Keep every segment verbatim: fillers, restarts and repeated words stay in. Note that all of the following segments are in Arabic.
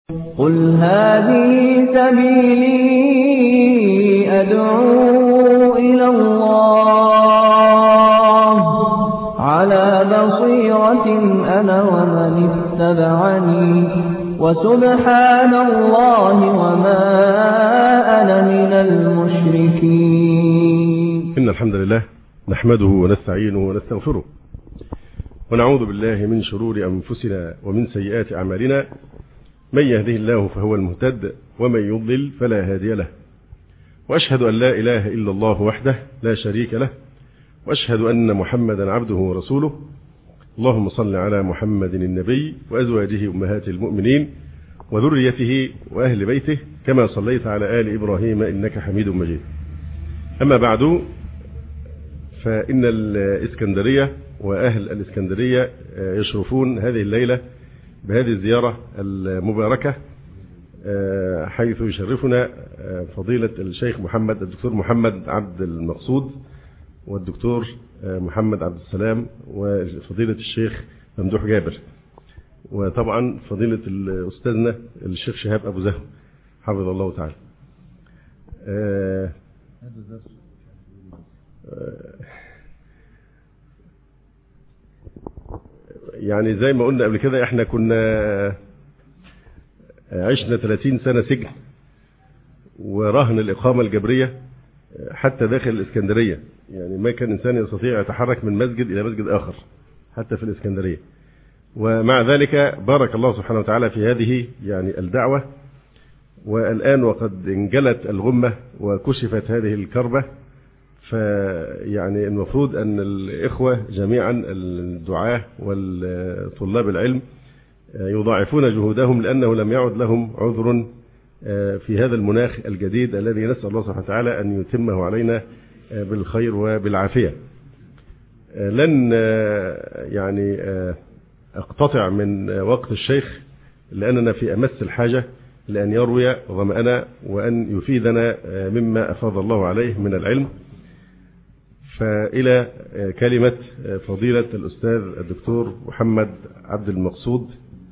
قل هذه سبيلي أدعو إلى الله على بصيرة أنا ومن اتبعني وسبحان الله وما أنا من المشركين. إن الحمد لله نحمده ونستعينه ونستغفره ونعوذ بالله من شرور أنفسنا ومن سيئات أعمالنا، من يهده الله فهو المهتد ومن يضلل فلا هادي له، وأشهد أن لا إله إلا الله وحده لا شريك له، وأشهد أن محمدا عبده ورسوله. اللهم صل على محمد النبي وأزواجه أمهات المؤمنين وذريته وأهل بيته كما صليت على آل إبراهيم إنك حميد مجيد. أما بعد، فإن الإسكندرية وأهل الإسكندرية يشرفون هذه الليلة بهذه الزيارة المباركة، حيث يشرفنا فضيلة الشيخ محمد الدكتور محمد عبد المقصود والدكتور محمد عبد السلام وفضيلة الشيخ ممدوح جابر، وطبعا فضيلة أستاذنا الشيخ شهاب أبو زهو حفظه الله تعالى. يعني زي ما قلنا قبل كده، احنا كنا عشنا ثلاثين سنة سجن ورهن الإقامة الجبرية حتى داخل الإسكندرية، يعني ما كان إنسان يستطيع يتحرك من مسجد إلى مسجد آخر حتى في الإسكندرية. ومع ذلك بارك الله سبحانه وتعالى في هذه يعني الدعوة، والآن وقد انجلت الغمة وكشفت هذه الكربة، فيعني المفروض أن الإخوة جميعا الدعاة والطلاب العلم يضاعفون جهودهم، لأنه لم يعد لهم عذر في هذا المناخ الجديد الذي نسأل الله سبحانه وتعالى أن يتمه علينا بالخير وبالعافية. لن يعني أقتطع من وقت الشيخ، لأننا في أمس الحاجة لأن يروي ظمأنا وأن يفيدنا مما أفاض الله عليه من العلم. فإلى كلمة فضيلة الأستاذ الدكتور محمد عبد المقصود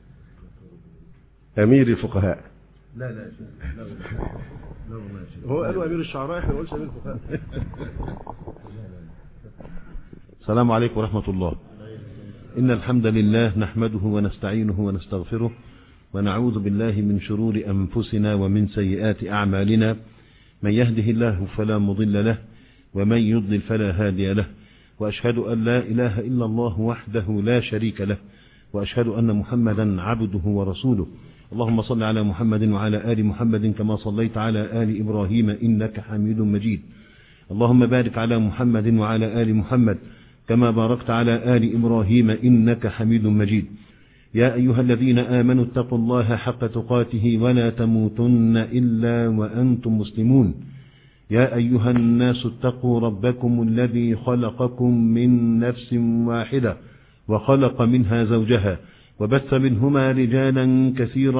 أمير الفقهاء. لا لا لا هو قالوا أمير الشعراء، احنا نقولش أمير الفقهاء. السلام عليكم ورحمة الله. إن الحمد لله نحمده ونستعينه ونستغفره ونعوذ بالله من شرور أنفسنا ومن سيئات أعمالنا، من يهده الله فلا مضل له ومن يضلل فلا هادي له، وأشهد أن لا إله إلا الله وحده لا شريك له، وأشهد أن محمدا عبده ورسوله. اللهم صل على محمد وعلى آل محمد كما صليت على آل إبراهيم إنك حميد مجيد. اللهم بارك على محمد وعلى آل محمد كما باركت على آل إبراهيم إنك حميد مجيد. يا أيها الذين آمنوا اتقوا الله حق تقاته ولا تموتن إلا وأنتم مسلمون. يا أيها الناس اتقوا ربكم الذي خلقكم من نفس واحدة وخلق منها زوجها وبث منهما رجالا كثيرا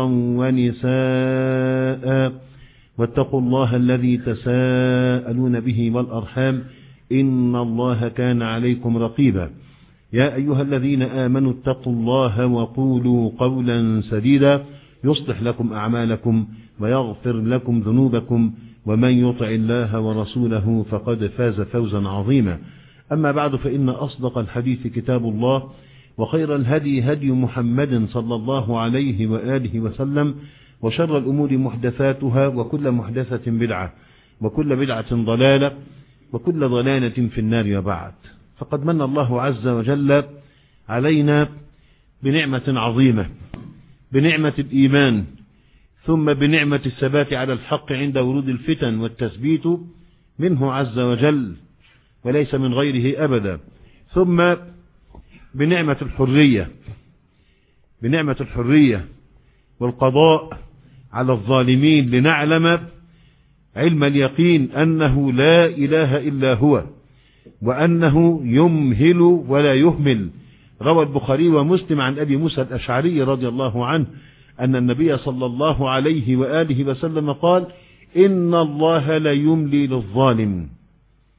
ونساء، واتقوا الله الذي تساءلون به والأرحام إن الله كان عليكم رقيبا. يا أيها الذين آمنوا اتقوا الله وقولوا قولا سديدا يصلح لكم أعمالكم ويغفر لكم ذنوبكم، ومن يطع الله ورسوله فقد فاز فوزا عظيما. أما بعد، فإن أصدق الحديث كتاب الله، وخير الهدي هدي محمد صلى الله عليه وآله وسلم، وشر الأمور محدثاتها، وكل محدثة بدعة، وكل بدعة ضلالة، وكل ضلالة في النار. وبعد، فقد من الله عز وجل علينا بنعمة عظيمة، بنعمة الإيمان، ثم بنعمة الثبات على الحق عند ورود الفتن والتثبيت منه عز وجل وليس من غيره أبدا، ثم بنعمة الحرية، بنعمة الحرية والقضاء على الظالمين، لنعلم علم اليقين أنه لا إله إلا هو، وأنه يمهل ولا يهمل. روى البخاري ومسلم عن أبي موسى الأشعري رضي الله عنه أن النبي صلى الله عليه وآله وسلم قال: إن الله لا يملي للظالم،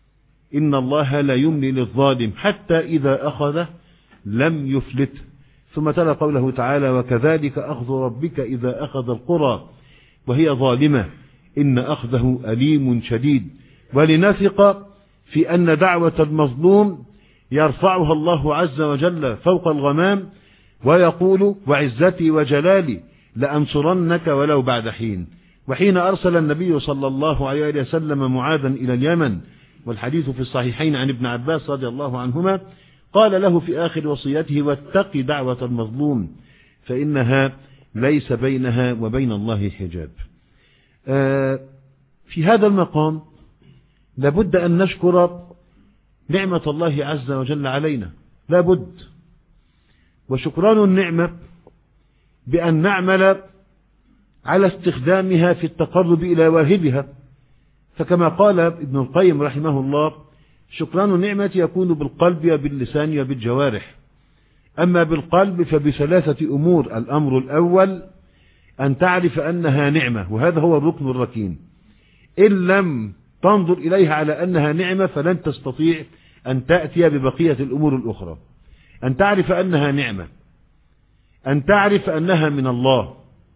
إن الله لا يملي للظالم حتى إذا أخذه لم يفلت، ثم تلا قوله تعالى وكذلك أخذ ربك إذا أخذ القرى وهي ظالمة إن أخذه أليم شديد. ولنثق في أن دعوة المظلوم يرفعها الله عز وجل فوق الغمام ويقول وعزتي وجلالي لأنصرنك ولو بعد حين. وحين أرسل النبي صلى الله عليه وسلم معاذا إلى اليمن والحديث في الصحيحين عن ابن عباس رضي الله عنهما قال له في آخر وصيته واتق دعوة المظلوم فإنها ليس بينها وبين الله حجاب. في هذا المقام لابد أن نشكر نعمة الله عز وجل علينا لابد، وشكران النعمة بأن نعمل على استخدامها في التقرب إلى واهبها. فكما قال ابن القيم رحمه الله شكران النعمة يكون بالقلب وباللسان وبالجوارح. أما بالقلب فبثلاثة أمور. الأمر الأول أن تعرف أنها نعمة، وهذا هو الركن الركين. إن لم تنظر إليها على أنها نعمة فلن تستطيع أن تأتي ببقية الأمور الأخرى. أن تعرف أنها نعمة، أن تعرف أنها من الله،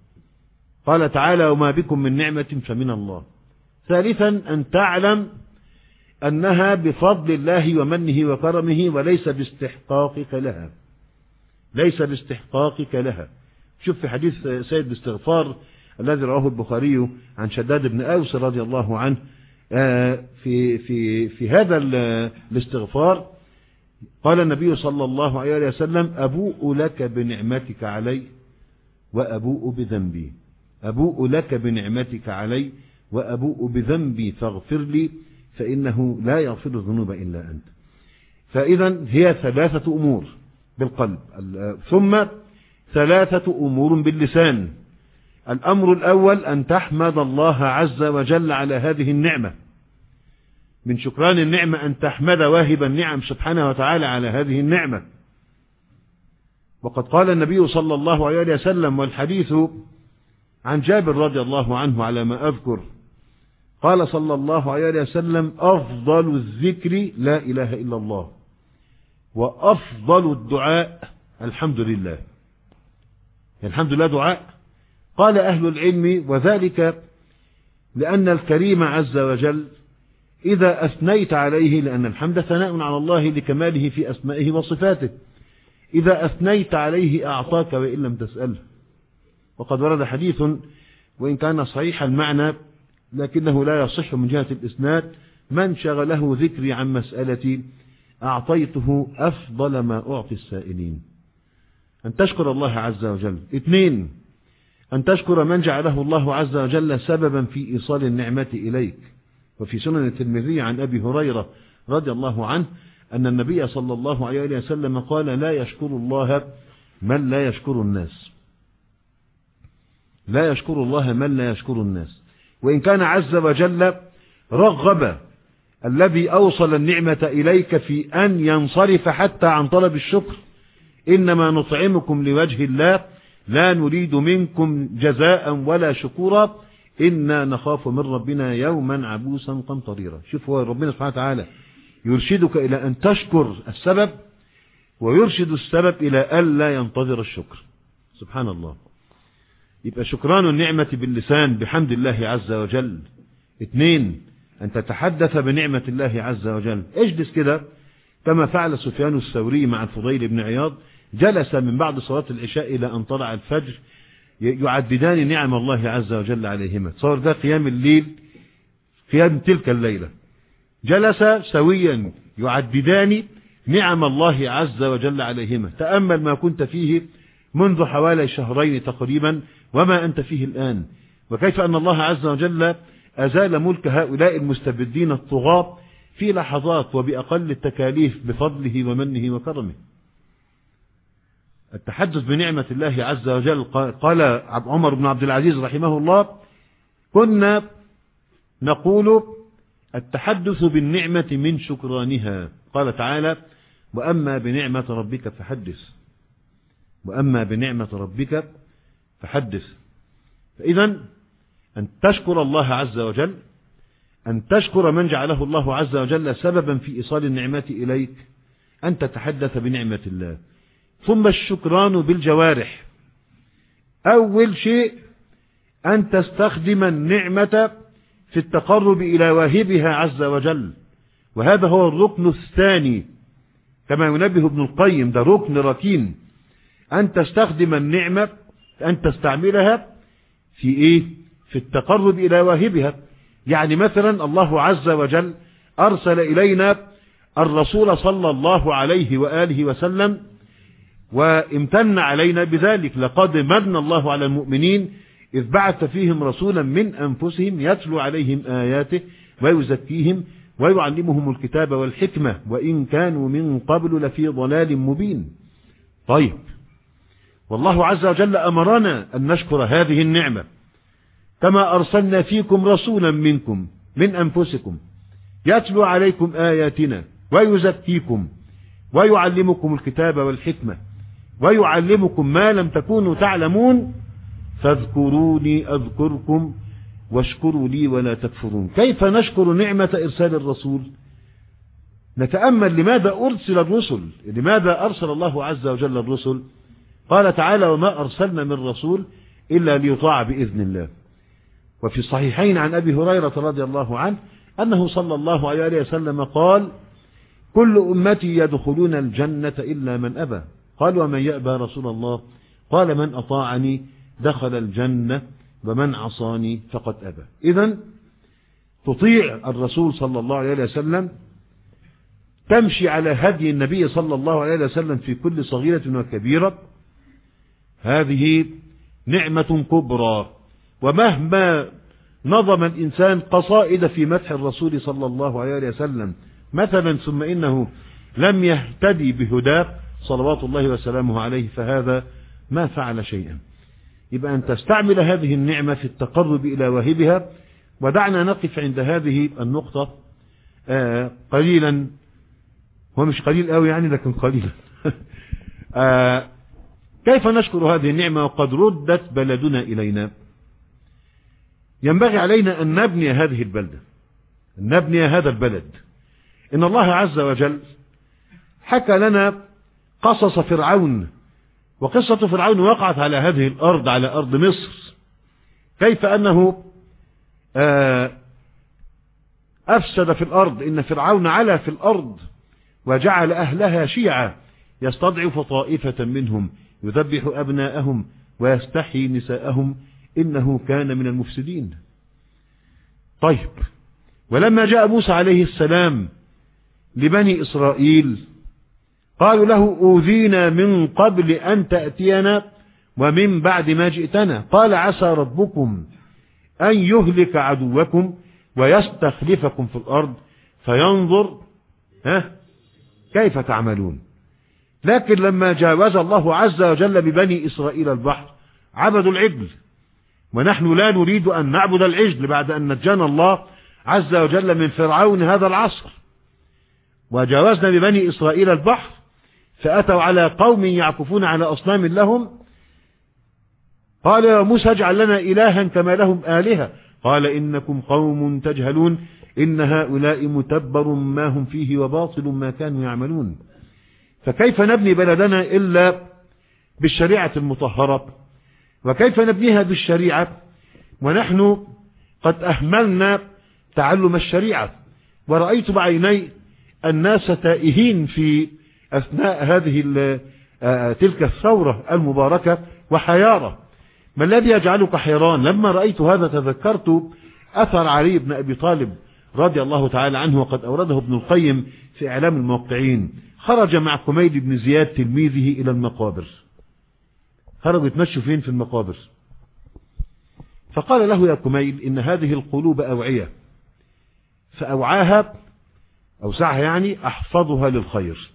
قال تعالى وما بكم من نعمة فمن الله. ثالثا أن تعلم أنها بفضل الله ومنه وكرمه وليس باستحقاقك لها، ليس باستحقاقك لها. شوف في حديث سيد الاستغفار الذي رواه البخاري عن شداد بن أوس رضي الله عنه في في في هذا الاستغفار قال النبي صلى الله عليه وسلم أبوء لك بنعمتك علي وأبوء بذنبي، أبوء لك بنعمتك علي وأبوء بذنبي فاغفر لي فإنه لا يغفر الذنوب إلا أنت. فإذا هي ثلاثة أمور بالقلب، ثم ثلاثة أمور باللسان. الأمر الأول أن تحمد الله عز وجل على هذه النعمة. من شكران النعمة أن تحمد واهب النعم سبحانه وتعالى على هذه النعمة. وقد قال النبي صلى الله عليه وسلم والحديث عن جابر رضي الله عنه على ما أذكر قال صلى الله عليه وسلم أفضل الذكر لا إله إلا الله وأفضل الدعاء الحمد لله. الحمد لله دعاء. قال أهل العلم وذلك لأن الكريم عز وجل إذا أثنيت عليه، لأن الحمد ثناء على الله لكماله في أسمائه وصفاته، إذا أثنيت عليه أعطاك وإن لم تسأله. وقد ورد حديث وإن كان صحيح المعنى لكنه لا يصح من جهة الإسناد من شغله ذكري عن مسألتي أعطيته أفضل ما أعطي السائلين. أن تشكر الله عز وجل. اثنين أن تشكر من جعله الله عز وجل سببا في إيصال النعمة إليك. وفي سنن الترمذي عن أبي هريرة رضي الله عنه أن النبي صلى الله عليه وسلم قال لا يشكر الله من لا يشكر الناس، لا يشكر الله من لا يشكر الناس. وإن كان عز وجل رغب الذي أوصل النعمة إليك في أن ينصرف حتى عن طلب الشكر إنما نطعمكم لوجه الله لا نريد منكم جزاء ولا شكورا إنا نخاف من ربنا يوما عبوسا قمطريرا. شوف هو ربنا سبحانه وتعالى يرشدك إلى أن تشكر السبب ويرشد السبب إلى ألا ينتظر الشكر. سبحان الله. يبقى شكران النعمة باللسان بحمد الله عز وجل. اثنين أن تتحدث بنعمة الله عز وجل. اجلس كده كما فعل سفيان الثوري مع الفضيل بن عياض، جلس من بعد صلاة العشاء إلى أن طلع الفجر يعددان نعم الله عز وجل عليهما. تصور ده قيام الليل، قيام تلك الليلة، جلس سويا يعددان نعم الله عز وجل عليهما. تأمل ما كنت فيه منذ حوالي شهرين تقريبا وما أنت فيه الآن، وكيف أن الله عز وجل أزال ملك هؤلاء المستبدين الطغاة في لحظات وبأقل التكاليف بفضله ومنه وكرمه. التحدث بنعمة الله عز وجل. قال عمر بن عبد العزيز رحمه الله كنا نقول التحدث بالنعمة من شكرانها. قال تعالى وأما بنعمة ربك فحدث، وأما بنعمة ربك فحدث. فإذا أن تشكر الله عز وجل، أن تشكر من جعله الله عز وجل سببا في إيصال النعمة إليك، أن تتحدث بنعمة الله. ثم الشكران بالجوارح. أول شيء أن تستخدم النعمة في التقرب إلى واهبها عز وجل، وهذا هو الركن الثاني كما ينبه ابن القيم، ده ركن ركين، أن تستخدم النعمة، أن تستعملها في إيه؟ في التقرب إلى واهبها. يعني مثلا الله عز وجل أرسل إلينا الرسول صلى الله عليه وآله وسلم وامتن علينا بذلك. لقد من الله على المؤمنين إذ بعث فيهم رسولا من أنفسهم يتلو عليهم آياته ويزكيهم ويعلمهم الكتاب والحكمة وإن كانوا من قبل لفي ضلال مبين. طيب، والله عز وجل أمرنا أن نشكر هذه النعمة، كما أرسلنا فيكم رسولا منكم من أنفسكم يتلو عليكم آياتنا ويزكيكم ويعلمكم الكتاب والحكمة ويعلمكم ما لم تكونوا تعلمون فاذكروني أذكركم واشكروا لي ولا تكفرون. كيف نشكر نعمة إرسال الرسول؟ نتأمل لماذا أرسل الرسل، لماذا أرسل الله عز وجل الرسل؟ قال تعالى: وما أرسلنا من رسول إلا ليطاع بإذن الله. وفي الصحيحين عن أبي هريرة رضي الله عنه أنه صلى الله عليه وسلم قال: كل أمتي يدخلون الجنة إلا من أبى. قال: ومن يأبى رسول الله؟ قال: من أطاعني دخل الجنة ومن عصاني فقد أبى. إذن تطيع الرسول صلى الله عليه وسلم، تمشي على هدي النبي صلى الله عليه وسلم في كل صغيرة وكبيرة، هذه نعمة كبرى. ومهما نظم الإنسان قصائد في مدح الرسول صلى الله عليه وسلم مثلا ثم إنه لم يهتدي بهداه صلوات الله وسلامه عليه فهذا ما فعل شيئا. يبقى أن تستعمل هذه النعمة في التقرب إلى واهبها. ودعنا نقف عند هذه النقطة آه قليلا، هو مش قليل قوي يعني لكن قليلا آه كيف نشكر هذه النعمة وقد ردت بلدنا إلينا؟ ينبغي علينا أن نبني هذه البلدة، أن نبني هذا البلد. إن الله عز وجل حكى لنا قصص فرعون، وقصة فرعون وقعت على هذه الأرض، على أرض مصر، كيف أنه أفسد في الأرض. إن فرعون علا في الأرض وجعل أهلها شيعا يستضعف طائفة منهم يذبح أبناءهم ويستحيي نساءهم إنه كان من المفسدين. طيب، ولما جاء موسى عليه السلام لبني إسرائيل قالوا له: أوذينا من قبل أن تأتينا ومن بعد ما جئتنا. قال: عسى ربكم أن يهلك عدوكم ويستخلفكم في الأرض فينظر ها كيف تعملون. لكن لما جاوز الله عز وجل ببني إسرائيل البحر عبدوا العجل، ونحن لا نريد أن نعبد العجل بعد أن نجانا الله عز وجل من فرعون هذا العصر. وجاوزنا ببني إسرائيل البحر فأتوا على قوم يعكفون على أصنام لهم. قال يا موسى: اجعل لنا إلها كما لهم آلهة. قال: إنكم قوم تجهلون إن هؤلاء متبر ما هم فيه وباطل ما كانوا يعملون. فكيف نبني بلدنا إلا بالشريعة المطهرة؟ وكيف نبنيها بالشريعة ونحن قد أهملنا تعلم الشريعة؟ ورأيت بعيني الناس تائهين في أثناء هذه تلك الثورة المباركة وحيارة. ما الذي يجعلك حيران؟ لما رأيت هذا تذكرت أثر علي بن أبي طالب رضي الله تعالى عنه، وقد أورده ابن القيم في إعلام الموقعين. خرج مع كميل بن زياد تلميذه إلى المقابر. خرجوا يتمشوا فين؟ في المقابر. فقال له: يا كميل، إن هذه القلوب أوعية، فأوعاها أوسعها يعني أحفظها للخير.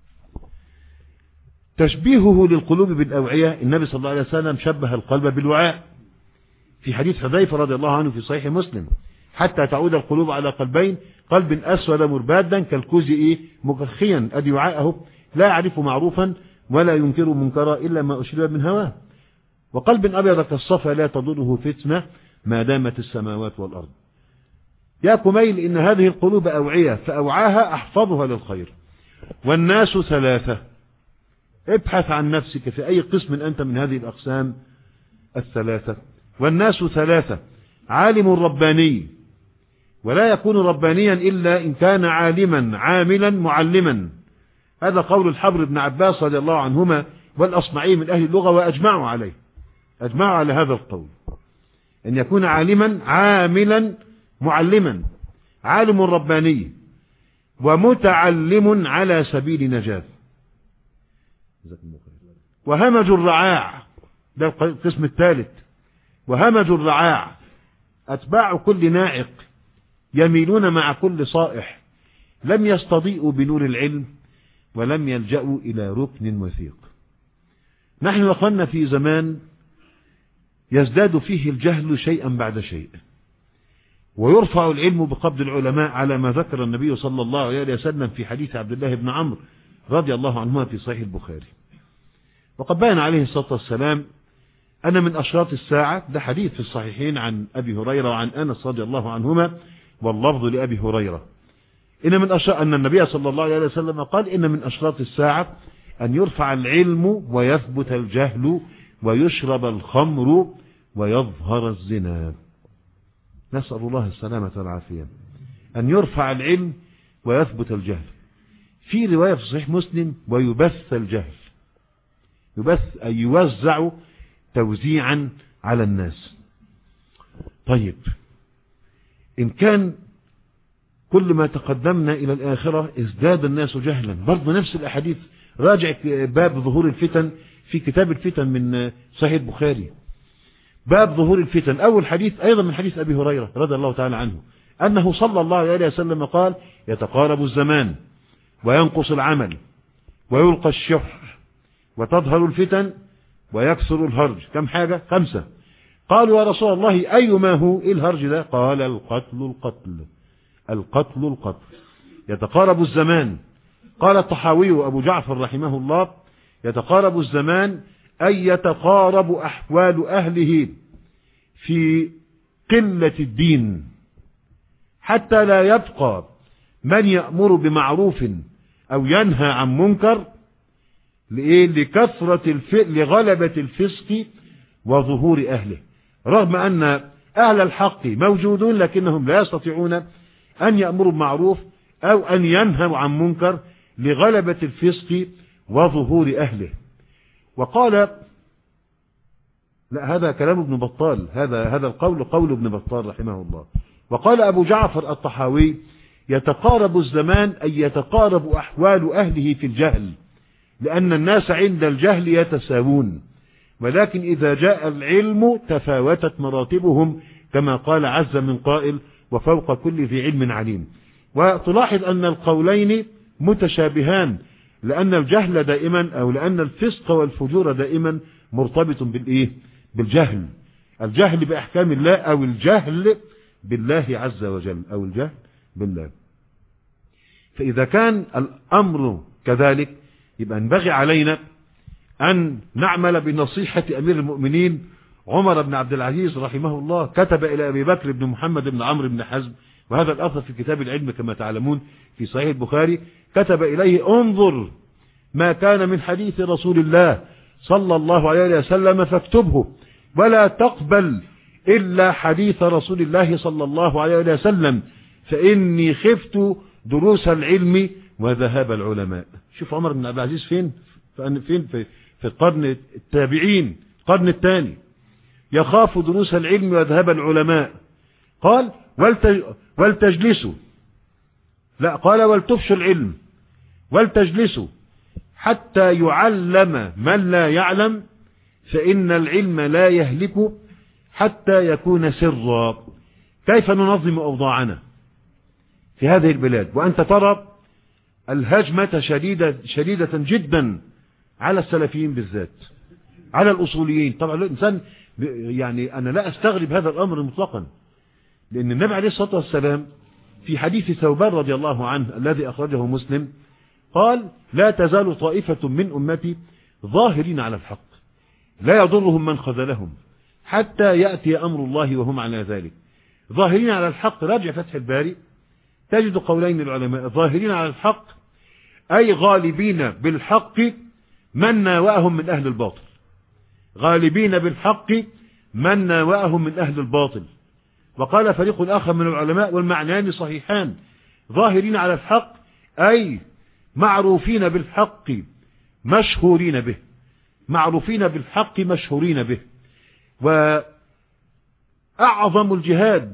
تشبيهه للقلوب بالأوعية، النبي صلى الله عليه وسلم شبه القلب بالوعاء في حديث حذيفة رضي الله عنه في صحيح مسلم: حتى تعود القلوب على قلبين، قلب أسود مربادا كالكوز إيه مكخيا، أدي وعاءه لا يعرف معروفا ولا ينكر منكرا إلا ما أشرب من هواه، وقلب أبيض كالصفا لا تضره فتنة ما دامت السماوات والأرض. يا كميل، إن هذه القلوب أوعية، فأوعاها أحفظها للخير. والناس ثلاثة، ابحث عن نفسك في أي قسم أنت من هذه الأقسام الثلاثة. والناس ثلاثة: عالم رباني، ولا يكون ربانيا إلا إن كان عالما عاملا معلما. هذا قول الحبر بن عباس رضي الله عنهما والأصمعي من أهل اللغة، وأجمعوا عليه، أجمعوا على هذا القول، أن يكون عالما عاملا معلما، عالم رباني ومتعلم على سبيل نجاة. وهمج الرعاع، ده القسم الثالث، وهمج الرعاع أتباع كل ناعق يميلون مع كل صائح، لم يستضيئوا بنور العلم ولم يلجأوا إلى ركن وثيق. نحن أخوانا في زمان يزداد فيه الجهل شيئا بعد شيء، ويرفع العلم بقبض العلماء على ما ذكر النبي صلى الله عليه وسلم في حديث عبد الله بن عمرو رضي الله عنهما في صحيح البخاري. وقد بين عليه الصلاة والسلام أن من أشراط الساعة، ده حديث في الصحيحين عن أبي هريرة وعن أنس رضي الله عنهما واللفظ لأبي هريرة، إن من أشراط أن النبي صلى الله عليه وسلم قال: إن من أشراط الساعة أن يرفع العلم ويثبت الجهل ويشرب الخمر ويظهر الزنا. نسأل الله السلامة والعافية. أن يرفع العلم ويثبت الجهل. في رواية في صحيح مسلم: ويبث الجهل. يبث أي يوزع توزيعا على الناس. طيب، إن كان كل ما تقدمنا إلى الآخرة ازداد الناس جهلا، برضو نفس الأحاديث. راجع باب ظهور الفتن في كتاب الفتن من صحيح البخاري، باب ظهور الفتن، أول حديث أيضا من حديث أبي هريرة رضي الله تعالى عنه، أنه صلى الله عليه وسلم قال: يتقارب الزمان وينقص العمل ويلقى الشح وتظهر الفتن ويكثر الهرج. كم حاجة؟ خمسة. قالوا: يا رسول الله أيما هو؟ إيه الهرج ده؟ قال: القتل القتل القتل القتل. يتقارب الزمان. قال الطحاوي وأبو جعفر رحمه الله: يتقارب الزمان أي يتقارب أحوال أهله في قلة الدين، حتى لا يبقى من يأمر بمعروف أو ينهى عن منكر، لإيه؟ لكثرة الف... لغلبة الفسق وظهور أهله، رغم أن أهل الحق موجودون لكنهم لا يستطيعون أن يأمروا بمعروف أو أن ينهوا عن منكر لغلبة الفسق وظهور أهله. وقال، لا هذا كلام ابن بطال، هذا هذا القول قول ابن بطال رحمه الله. وقال أبو جعفر الطحاوي: يتقارب الزمان أي يتقارب أحوال أهله في الجهل، لأن الناس عند الجهل يتساوون، ولكن إذا جاء العلم تفاوتت مراتبهم، كما قال عز من قائل: وفوق كل ذي علم عليم. وتلاحظ أن القولين متشابهان، لأن الجهل دائما أو لأن الفسق والفجور دائما مرتبط بالإيه؟ بالجهل، الجهل بأحكام الله أو الجهل بالله عز وجل أو الجهل بالله. فإذا كان الأمر كذلك يبقى ينبغي علينا أن نعمل بنصيحة أمير المؤمنين عمر بن عبد العزيز رحمه الله. كتب إلى أبي بكر بن محمد بن عمرو بن حزم، وهذا الأثر في كتاب العلم كما تعلمون في صحيح البخاري. كتب إليه: انظر ما كان من حديث رسول الله صلى الله عليه وسلم فاكتبه، ولا تقبل إلا حديث رسول الله صلى الله عليه وسلم، فإني خفت دروس العلم وذهاب العلماء. شوف عمر بن عبد العزيز فين فين في, في القرن التابعين، القرن الثاني، يخاف دروس العلم وذهاب العلماء. قال: ولتج... ولتجلسوا، لا قال: ولتفشوا العلم ولتجلسوا حتى يعلم من لا يعلم، فإن العلم لا يهلك حتى يكون سرا. كيف ننظم أوضاعنا في هذه البلاد وأنت ترى الهجمة شديدة, شديدة جدا على السلفيين بالذات، على الأصوليين؟ طبعا الإنسان يعني أنا لا أستغرب هذا الأمر مطلقا، لأن النبي عليه الصلاة والسلام في حديث ثوبان رضي الله عنه الذي أخرجه مسلم قال: لا تزال طائفة من أمتي ظاهرين على الحق لا يضرهم من خذلهم حتى يأتي أمر الله وهم على ذلك. ظاهرين على الحق، راجع فتح الباري تجد قولين العلماء: ظاهرين على الحق أي غالبين بالحق من ناوأهم من أهل الباطل، غالبين بالحق من ناوأهم من أهل الباطل. وقال فريق آخر من العلماء والمعنيان صحيحان، ظاهرين على الحق أي معروفين بالحق مشهورين به، معروفين بالحق مشهورين به. وأعظم الجهاد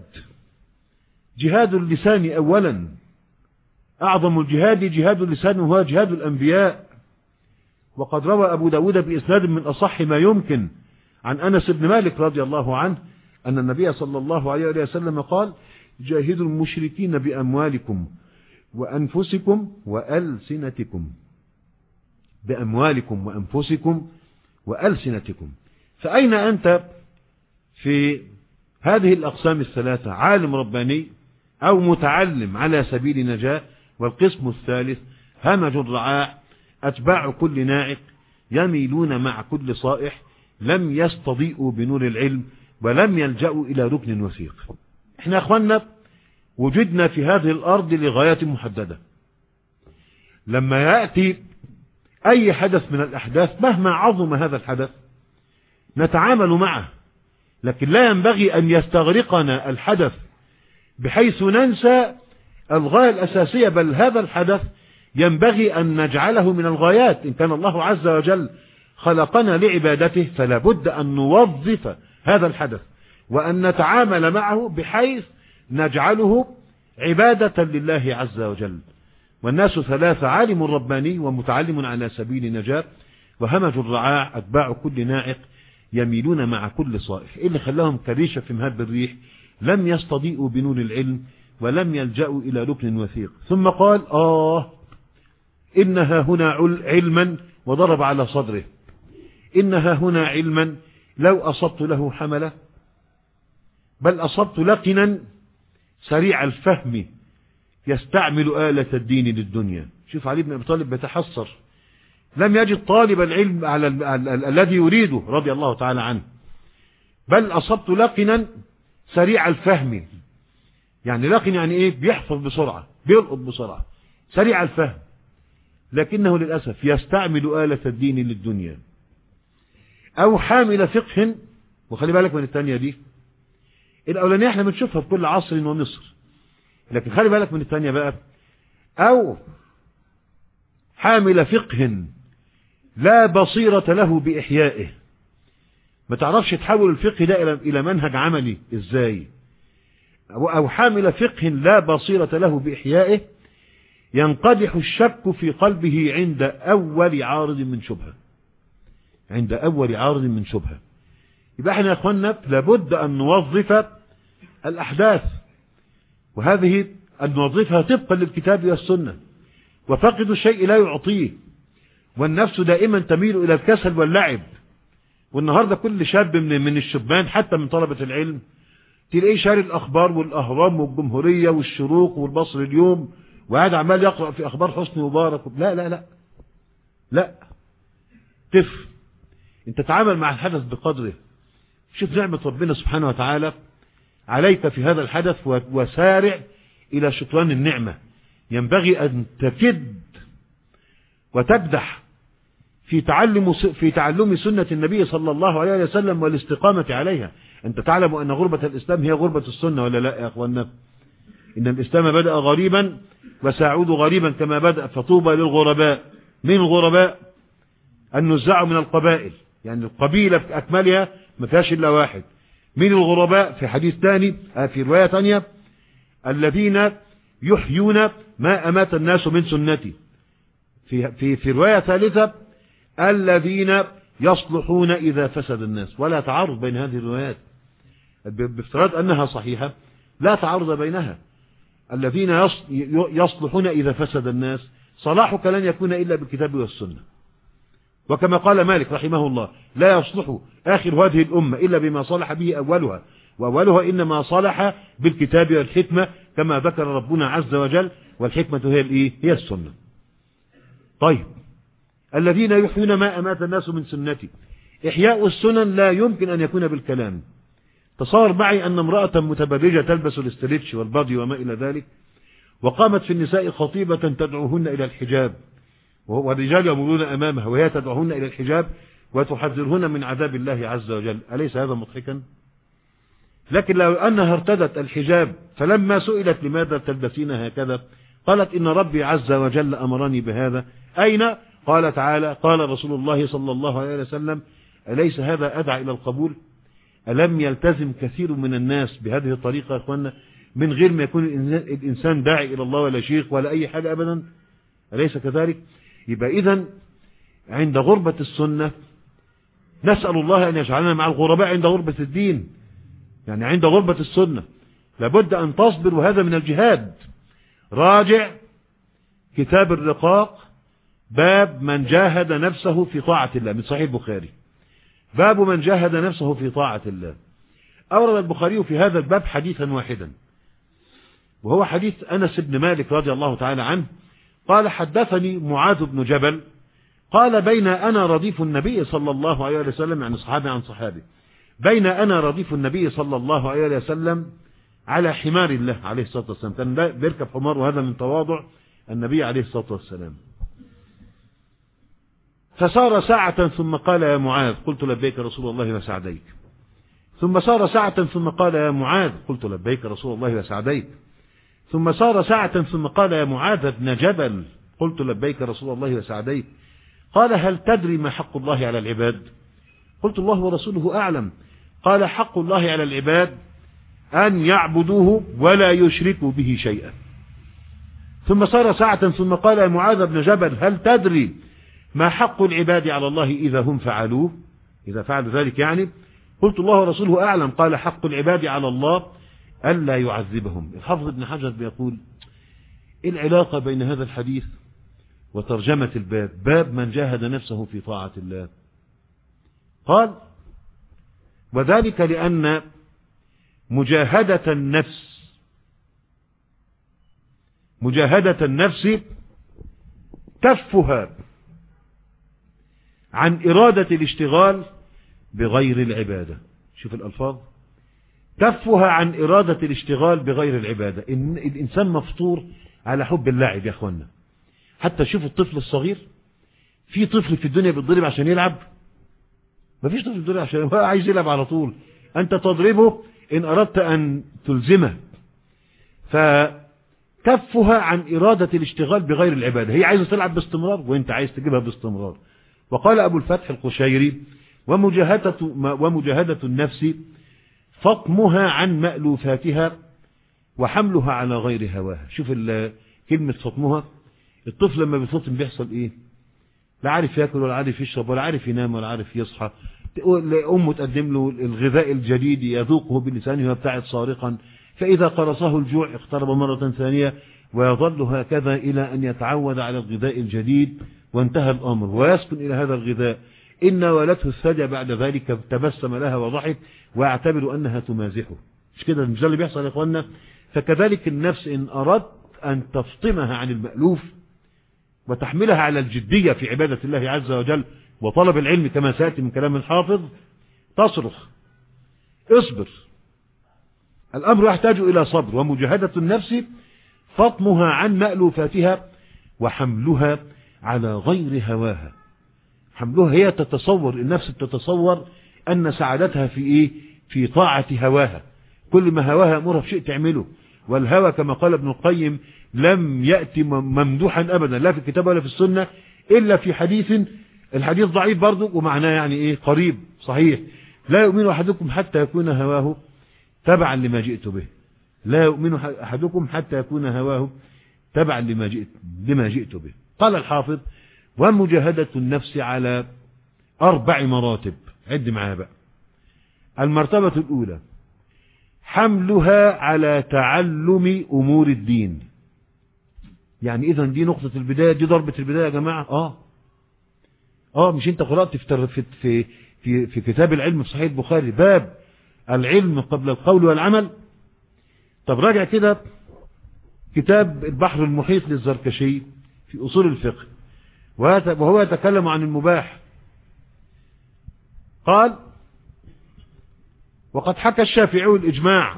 جهاد اللسان أولا، أعظم الجهاد جهاد اللسان وهو جهاد الأنبياء. وقد روى أبو داود بإسناد من أصح ما يمكن عن أنس بن مالك رضي الله عنه أن النبي صلى الله عليه وسلم قال: جاهدوا المشركين بأموالكم وأنفسكم وألسنتكم، بأموالكم وأنفسكم وألسنتكم. فأين أنت في هذه الأقسام الثلاثة؟ عالم رباني أو متعلم على سبيل نجاة. والقسم الثالث همج الرعاع، أتباع كل ناعق يميلون مع كل صائح، لم يستضيئوا بنور العلم ولم يلجأوا إلى ركن وثيق. احنا أخوانا وجدنا في هذه الأرض لغاية محددة. لما يأتي أي حدث من الأحداث مهما عظم هذا الحدث نتعامل معه، لكن لا ينبغي أن يستغرقنا الحدث بحيث ننسى الغاية الأساسية، بل هذا الحدث ينبغي أن نجعله من الغايات. إن كان الله عز وجل خلقنا لعبادته فلا بد أن نوظف هذا الحدث وأن نتعامل معه بحيث نجعله عبادة لله عز وجل. والناس ثلاثة: عالم رباني ومتعلم على سبيل نجاة وهمج الرعاع أتباع كل ناعق يميلون مع كل صائح. إيه اللي خلاهم كريشة في مهب الريح؟ لم يستضيئوا بنور العلم ولم يلجأوا إلى ركن وثيق. ثم قال: آه إنها هنا علما، وضرب على صدره: إنها هنا علما لو أصبت له حملة، بل أصبت لقنا سريع الفهم يستعمل آلة الدين للدنيا. شوف علي بن أبي طالب بيتحسر، لم يجد طالب العلم على ال ال ال الذي يريده رضي الله تعالى عنه. بل أصبت لقنا سريع الفهم، يعني لقن يعني إيه؟ بيحفظ بسرعة، بيلقط بسرعة، سريع الفهم، لكنه للأسف يستعمل آلة الدين للدنيا. أو حامل فقه، وخلي بالك من الثانية دي، الأولانية احنا بنشوفها في كل عصر ومصر، لكن خلي بالك من الثانية بقى. أو حامل فقه لا بصيرة له بإحيائه، ما تعرفش تحول الفقه ده إلى منهج عملي إزاي. أو حامل فقه لا بصيرة له بإحيائه ينقدح الشك في قلبه عند أول عارض من شبهة، عند أول عارض من شبهة. يبقى احنا يا أخوانا لابد أن نوظف الأحداث، وهذه أن نوظفها طبقا للكتاب والسنة. وفقد الشيء لا يعطيه، والنفس دائما تميل إلى الكسل واللعب. والنهاردة كل شاب من من الشبان حتى من طلبة العلم تلاقيه شاري الأخبار والأهرام والجمهورية والشروق والمصري اليوم، وقاعد عمال يقرأ في أخبار حسني مبارك. لا لا لا لا، قف، انت تعامل مع الحدث بقدره. شوف نعمة ربنا سبحانه وتعالى عليك في هذا الحدث وسارع إلى شكران النعمة. ينبغي أن تكد وتبدح في تعلم في تعلم سنة النبي صلى الله عليه وسلم والاستقامة عليها. أنت تعلم أن غربة الإسلام هي غربة السنة ولا لا يا أخوانا؟ إن الإسلام بدأ غريبا وسيعود غريبا كما بدأ، فطوبى للغرباء. من الغرباء؟ النزاع من القبائل، يعني القبيلة بأكملها ما فيهاش إلا واحد. من الغرباء في حديث ثاني في رواية ثانية: الذين يحيون ما أمات الناس من سنتي. في في في رواية ثالثة: الذين يصلحون إذا فسد الناس. ولا تعارض بين هذه الروايات بافتراض أنها صحيحة، لا تعارض بينها. الذين يصلحون إذا فسد الناس، صلاحك لن يكون إلا بالكتاب والسنة. وكما قال مالك رحمه الله: لا يصلح آخر هذه الأمة إلا بما صلح به أولها، وأولها إنما صلح بالكتاب والحكمة كما ذكر ربنا عز وجل، والحكمة هي الإيه؟ هي السنة. طيب، الذين يحيون ما أمات الناس من سنتي. إحياء السنن لا يمكن أن يكون بالكلام. تصور معي أن امرأة متبرجة تلبس الاستريتش والبادي وما إلى ذلك، وقامت في النساء خطيبة تدعوهن إلى الحجاب، والرجال يمرون أمامها وهي تدعوهن إلى الحجاب وتحذرهن من عذاب الله عز وجل، أليس هذا مضحكا؟ لكن لو أنها ارتدت الحجاب فلما سئلت لماذا تلبسين هكذا قالت إن ربي عز وجل أمرني بهذا. أين؟ قال تعالى قال رسول الله صلى الله عليه وسلم أليس هذا أدعى إلى القبول؟ ألم يلتزم كثير من الناس بهذه الطريقة يا أخوانا من غير ما يكون الإنسان داعي إلى الله ولا شيخ ولا أي حاجة أبدا؟ أليس كذلك؟ يبقى إذن عند غربة السنة نسأل الله أن يجعلنا مع الغرباء عند غربة الدين، يعني عند غربة السنة لابد أن تصبر، وهذا من الجهاد. راجع كتاب الرقاق باب من جاهد نفسه في طاعة الله من صحيح البخاري، باب من جاهد نفسه في طاعة الله. أورد البخاري في هذا الباب حديثا واحدا وهو حديث أنس بن مالك رضي الله تعالى عنه قال حدثني معاذ بن جبل قال بين أنا رديف النبي صلى الله عليه وسلم، يعني صحابي عن صحابي، بين أنا رديف النبي صلى الله عليه وسلم على حمار الله عليه الصلاة والسلام، كان بيركب حمار وهذا من تواضع النبي عليه الصلاة والسلام. فصار ساعة ثم قال يا معاذ قلت لبيك رسول الله وسعديك، ثم صار ساعة ثم قال يا معاذ قلت لبيك رسول الله وسعديك، ثم صار ساعة ثم قال يا معاذ بن جبل قلت لبيك رسول الله وسعديك. قال هل تدري ما حق الله على العباد؟ قلت الله ورسوله أعلم. قال حق الله على العباد أن يعبدوه ولا يشركوا به شيئا. ثم صار ساعة ثم قال يا معاذ بن جبل هل تدري ما حق العباد على الله إذا هم فعلوه، إذا فعلوا ذلك يعني؟ قلت الله ورسوله أعلم. قال حق العباد على الله ألا يعذبهم. الحافظ ابن حجر بيقول إيه العلاقة بين هذا الحديث وترجمة الباب، باب من جاهد نفسه في طاعة الله؟ قال وذلك لأن مجاهدة النفس مجاهدة النفس كفها عن إرادة الاشتغال بغير العبادة. شوف الألفاظ، كفها عن إرادة الاشتغال بغير العبادة. إن الإنسان مفطور على حب اللعب يا أخوانا. حتى شوف الطفل الصغير، في طفل في الدنيا بيتضرب عشان يلعب؟ ما فيش طفل في الدنيا عشان هو عايز يلعب على طول. أنت تضربه إن أردت أن تلزمه. فكفها عن إرادة الاشتغال بغير العبادة، هي عايزة تلعب باستمرار وإنت عايز تجيبها باستمرار. وقال أبو الفتح القشيري ومجاهدة, ومجاهدة النفس فطمها عن مألوفاتها وحملها على غير هواها. شوف كلمة فطمها، الطفل لما بيفطم بيحصل ايه؟ لا عارف ياكل ولا عارف يشرب ولا عارف ينام ولا عارف يصحى. أمه تقدم له الغذاء الجديد يذوقه بلسانه ويبتعد صارخا، فإذا قرصه الجوع اقترب مرة ثانية ويظل هكذا إلى أن يتعود على الغذاء الجديد وانتهى الأمر ويسكن إلى هذا الغذاء. إن ولته الثدي بعد ذلك تبسم لها وضحك ويعتبر أنها تمازحه. مش كده مش ده اللي بيحصل يا إخوانا؟ فكذلك النفس إن أردت أن تفطمها عن المألوف وتحملها على الجدية في عبادة الله عز وجل وطلب العلم كما سيأتي من كلام الحافظ، تصرخ اصبر. الأمر يحتاج إلى صبر. ومجاهدة النفس فطمها عن مألوفاتها وحملها على غير هواها. حملها هي تتصور، النفس تتصور أن سعادتها في إيه؟ في طاعة هواها. كل ما هواها أمرها في شيء تعمله. والهوى كما قال ابن القيم لم يأتي ممدوحا أبدا لا في الكتاب ولا في السنة إلا في حديث، الحديث ضعيف برضه ومعناه يعني إيه؟ قريب صحيح. لا يؤمن أحدكم حتى يكون هواه تبعا لما جئت به. لا يؤمن أحدكم حتى يكون هواه تبعا لما جئت, لما جئت به. قال الحافظ ومجاهدة النفس على أربع مراتب. عد معايا بقى. المرتبة الأولى حملها على تعلم أمور الدين. يعني إذن دي نقطة البداية، دي ضربة البداية يا جماعة. آه آه مش أنت قرأت في في في, في كتاب العلم في صحيح البخاري باب العلم قبل القول والعمل؟ طب راجع كده كتاب البحر المحيط للزركشي في أصول الفقه وهو يتكلم عن المباح. قال وقد حكى الشافعي الإجماع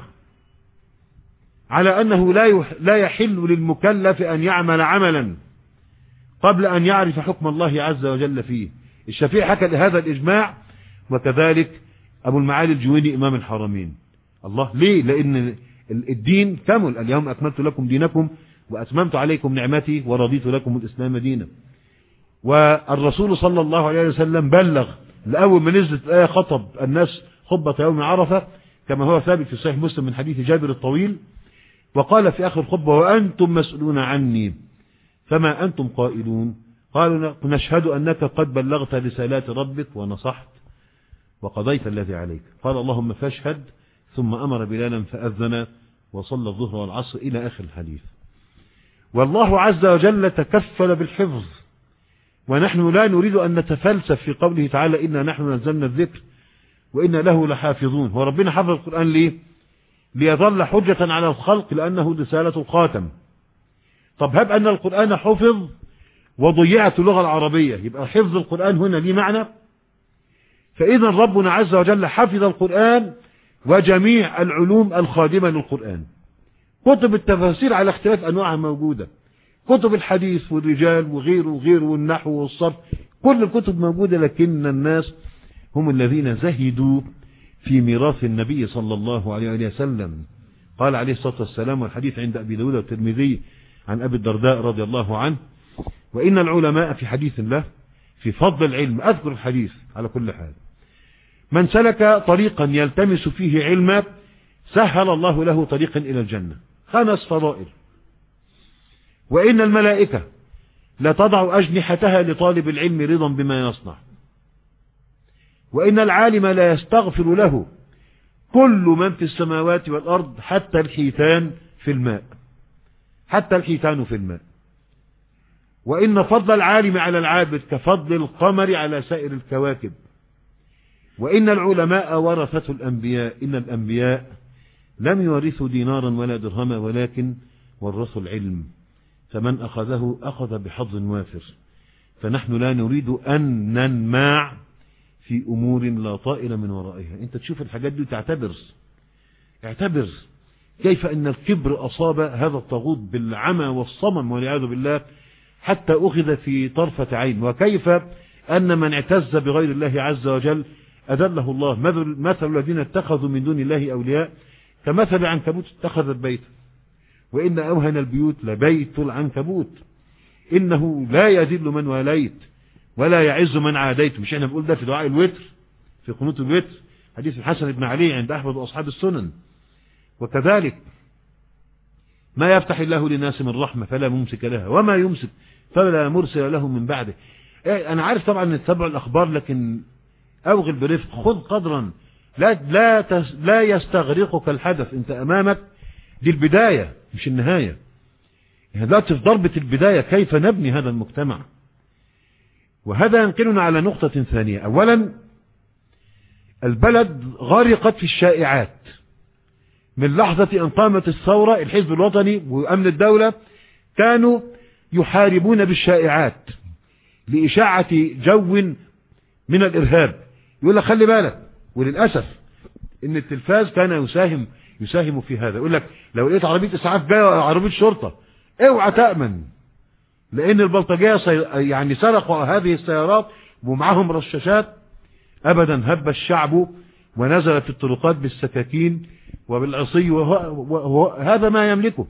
على أنه لا لا يحل للمكلف أن يعمل عملا قبل أن يعرف حكم الله عز وجل فيه. الشافعي حكى هذا الإجماع، وكذلك أبو المعالي الجويني إمام الحرمين. الله ليه؟ لأن الدين كمل، اليوم أكملت لكم دينكم وأتممت عليكم نعمتي ورضيت لكم الإسلام دينا. والرسول صلى الله عليه وسلم بلغ، لأول ما نزلت الآية خطب الناس خطبة يوم عرفة كما هو ثابت في صحيح مسلم من حديث جابر الطويل، وقال في آخر الخطبة: وأنتم مسؤولون عني فما أنتم قائلون؟ قالوا: نشهد أنك قد بلغت رسالات ربك ونصحت وقضيت الذي عليك. قال: اللهم فاشهد. ثم أمر بلالا فأذن وصلى الظهر والعصر إلى آخر الحديث. والله عز وجل تكفل بالحفظ، ونحن لا نريد أن نتفلسف في قوله تعالى: إنا نحن نزلنا الذكر وإنا له لحافظون. هو ربنا حفظ القرآن ليه؟ ليظل حجة على الخلق، لأنه رسالة الخاتم. طب هب أن القرآن حفظ وضيعت اللغة العربية، يبقى حفظ القرآن هنا ليه معنى؟ فإذا ربنا عز وجل حفظ القرآن وجميع العلوم الخادمة للقرآن. كتب التفاسير على اختلاف أنواعها موجودة، كتب الحديث والرجال وغيره وغيره والنحو والصرف، كل الكتب موجودة، لكن الناس هم الذين زهدوا في ميراث النبي صلى الله عليه وسلم. قال عليه الصلاة والسلام، والحديث عند أبي داود والترمذي عن أبي الدرداء رضي الله عنه: وإن العلماء في حديث الله في فضل العلم، أذكر الحديث على كل حال: من سلك طريقا يلتمس فيه علما سهل الله له طريقا إلى الجنة. خمس فضائل. وإن الملائكة لتضع أجنحتها لطالب العلم رضا بما يصنع. وإن العالم لا يستغفر له كل من في السماوات والأرض حتى الحيتان في الماء، حتى الحيتان في الماء. وإن فضل العالم على العابد كفضل القمر على سائر الكواكب. وإن العلماء ورثة الأنبياء، إن الأنبياء لم يورثوا دينارا ولا درهما ولكن ورثوا العلم، فمن أخذه أخذ بحظ وافر. فنحن لا نريد أن ننماع في أمور لا طائل من ورائها. أنت تشوف الحاجات دي تعتبر اعتبر كيف أن الكبر أصاب هذا الطاغوت بالعمى والصمم والعياذ بالله حتى أخذ في طرفة عين، وكيف أن من اعتز بغير الله عز وجل أذله الله. مثل الذين اتخذوا من دون الله أولياء كمثل عنكبوت اتخذت بيتا، وإن أوهن البيوت لبيت العنكبوت، إنه لا يذل من واليت ولا يعز من عاديت. مش احنا بنقول ده في دعاء الوتر، في قنوت الوتر، حديث الحسن بن علي عند أحمد وأصحاب السنن. وكذلك ما يفتح الله للناس من رحمة فلا ممسك لها، وما يمسك فلا مرسل له من بعده. أنا عارف طبعا أن تتبع الأخبار، لكن أوغل برفق، خذ قدرا، لا لا لا يستغرقك الحدث. أنت أمامك دي البداية مش النهاية. دلوقتي في ضربة البداية كيف نبني هذا المجتمع. وهذا ينقلنا على نقطة ثانية. أولا، البلد غرقت في الشائعات من لحظة أن قامت الثورة. الحزب الوطني وأمن الدولة كانوا يحاربون بالشائعات لإشاعة جو من الإرهاب. يقول لك خلي بالك، وللأسف إن التلفاز كان يساهم يساهم في هذا. يقول لك لو لقيت عربية إسعاف جاية عربية شرطة اوعى تأمن، لأن البلطجية يعني سرقوا هذه السيارات ومعهم رشاشات. أبدا، هب الشعب ونزل في الطرقات بالسكاكين وبالعصي، وهذا ما يملكه.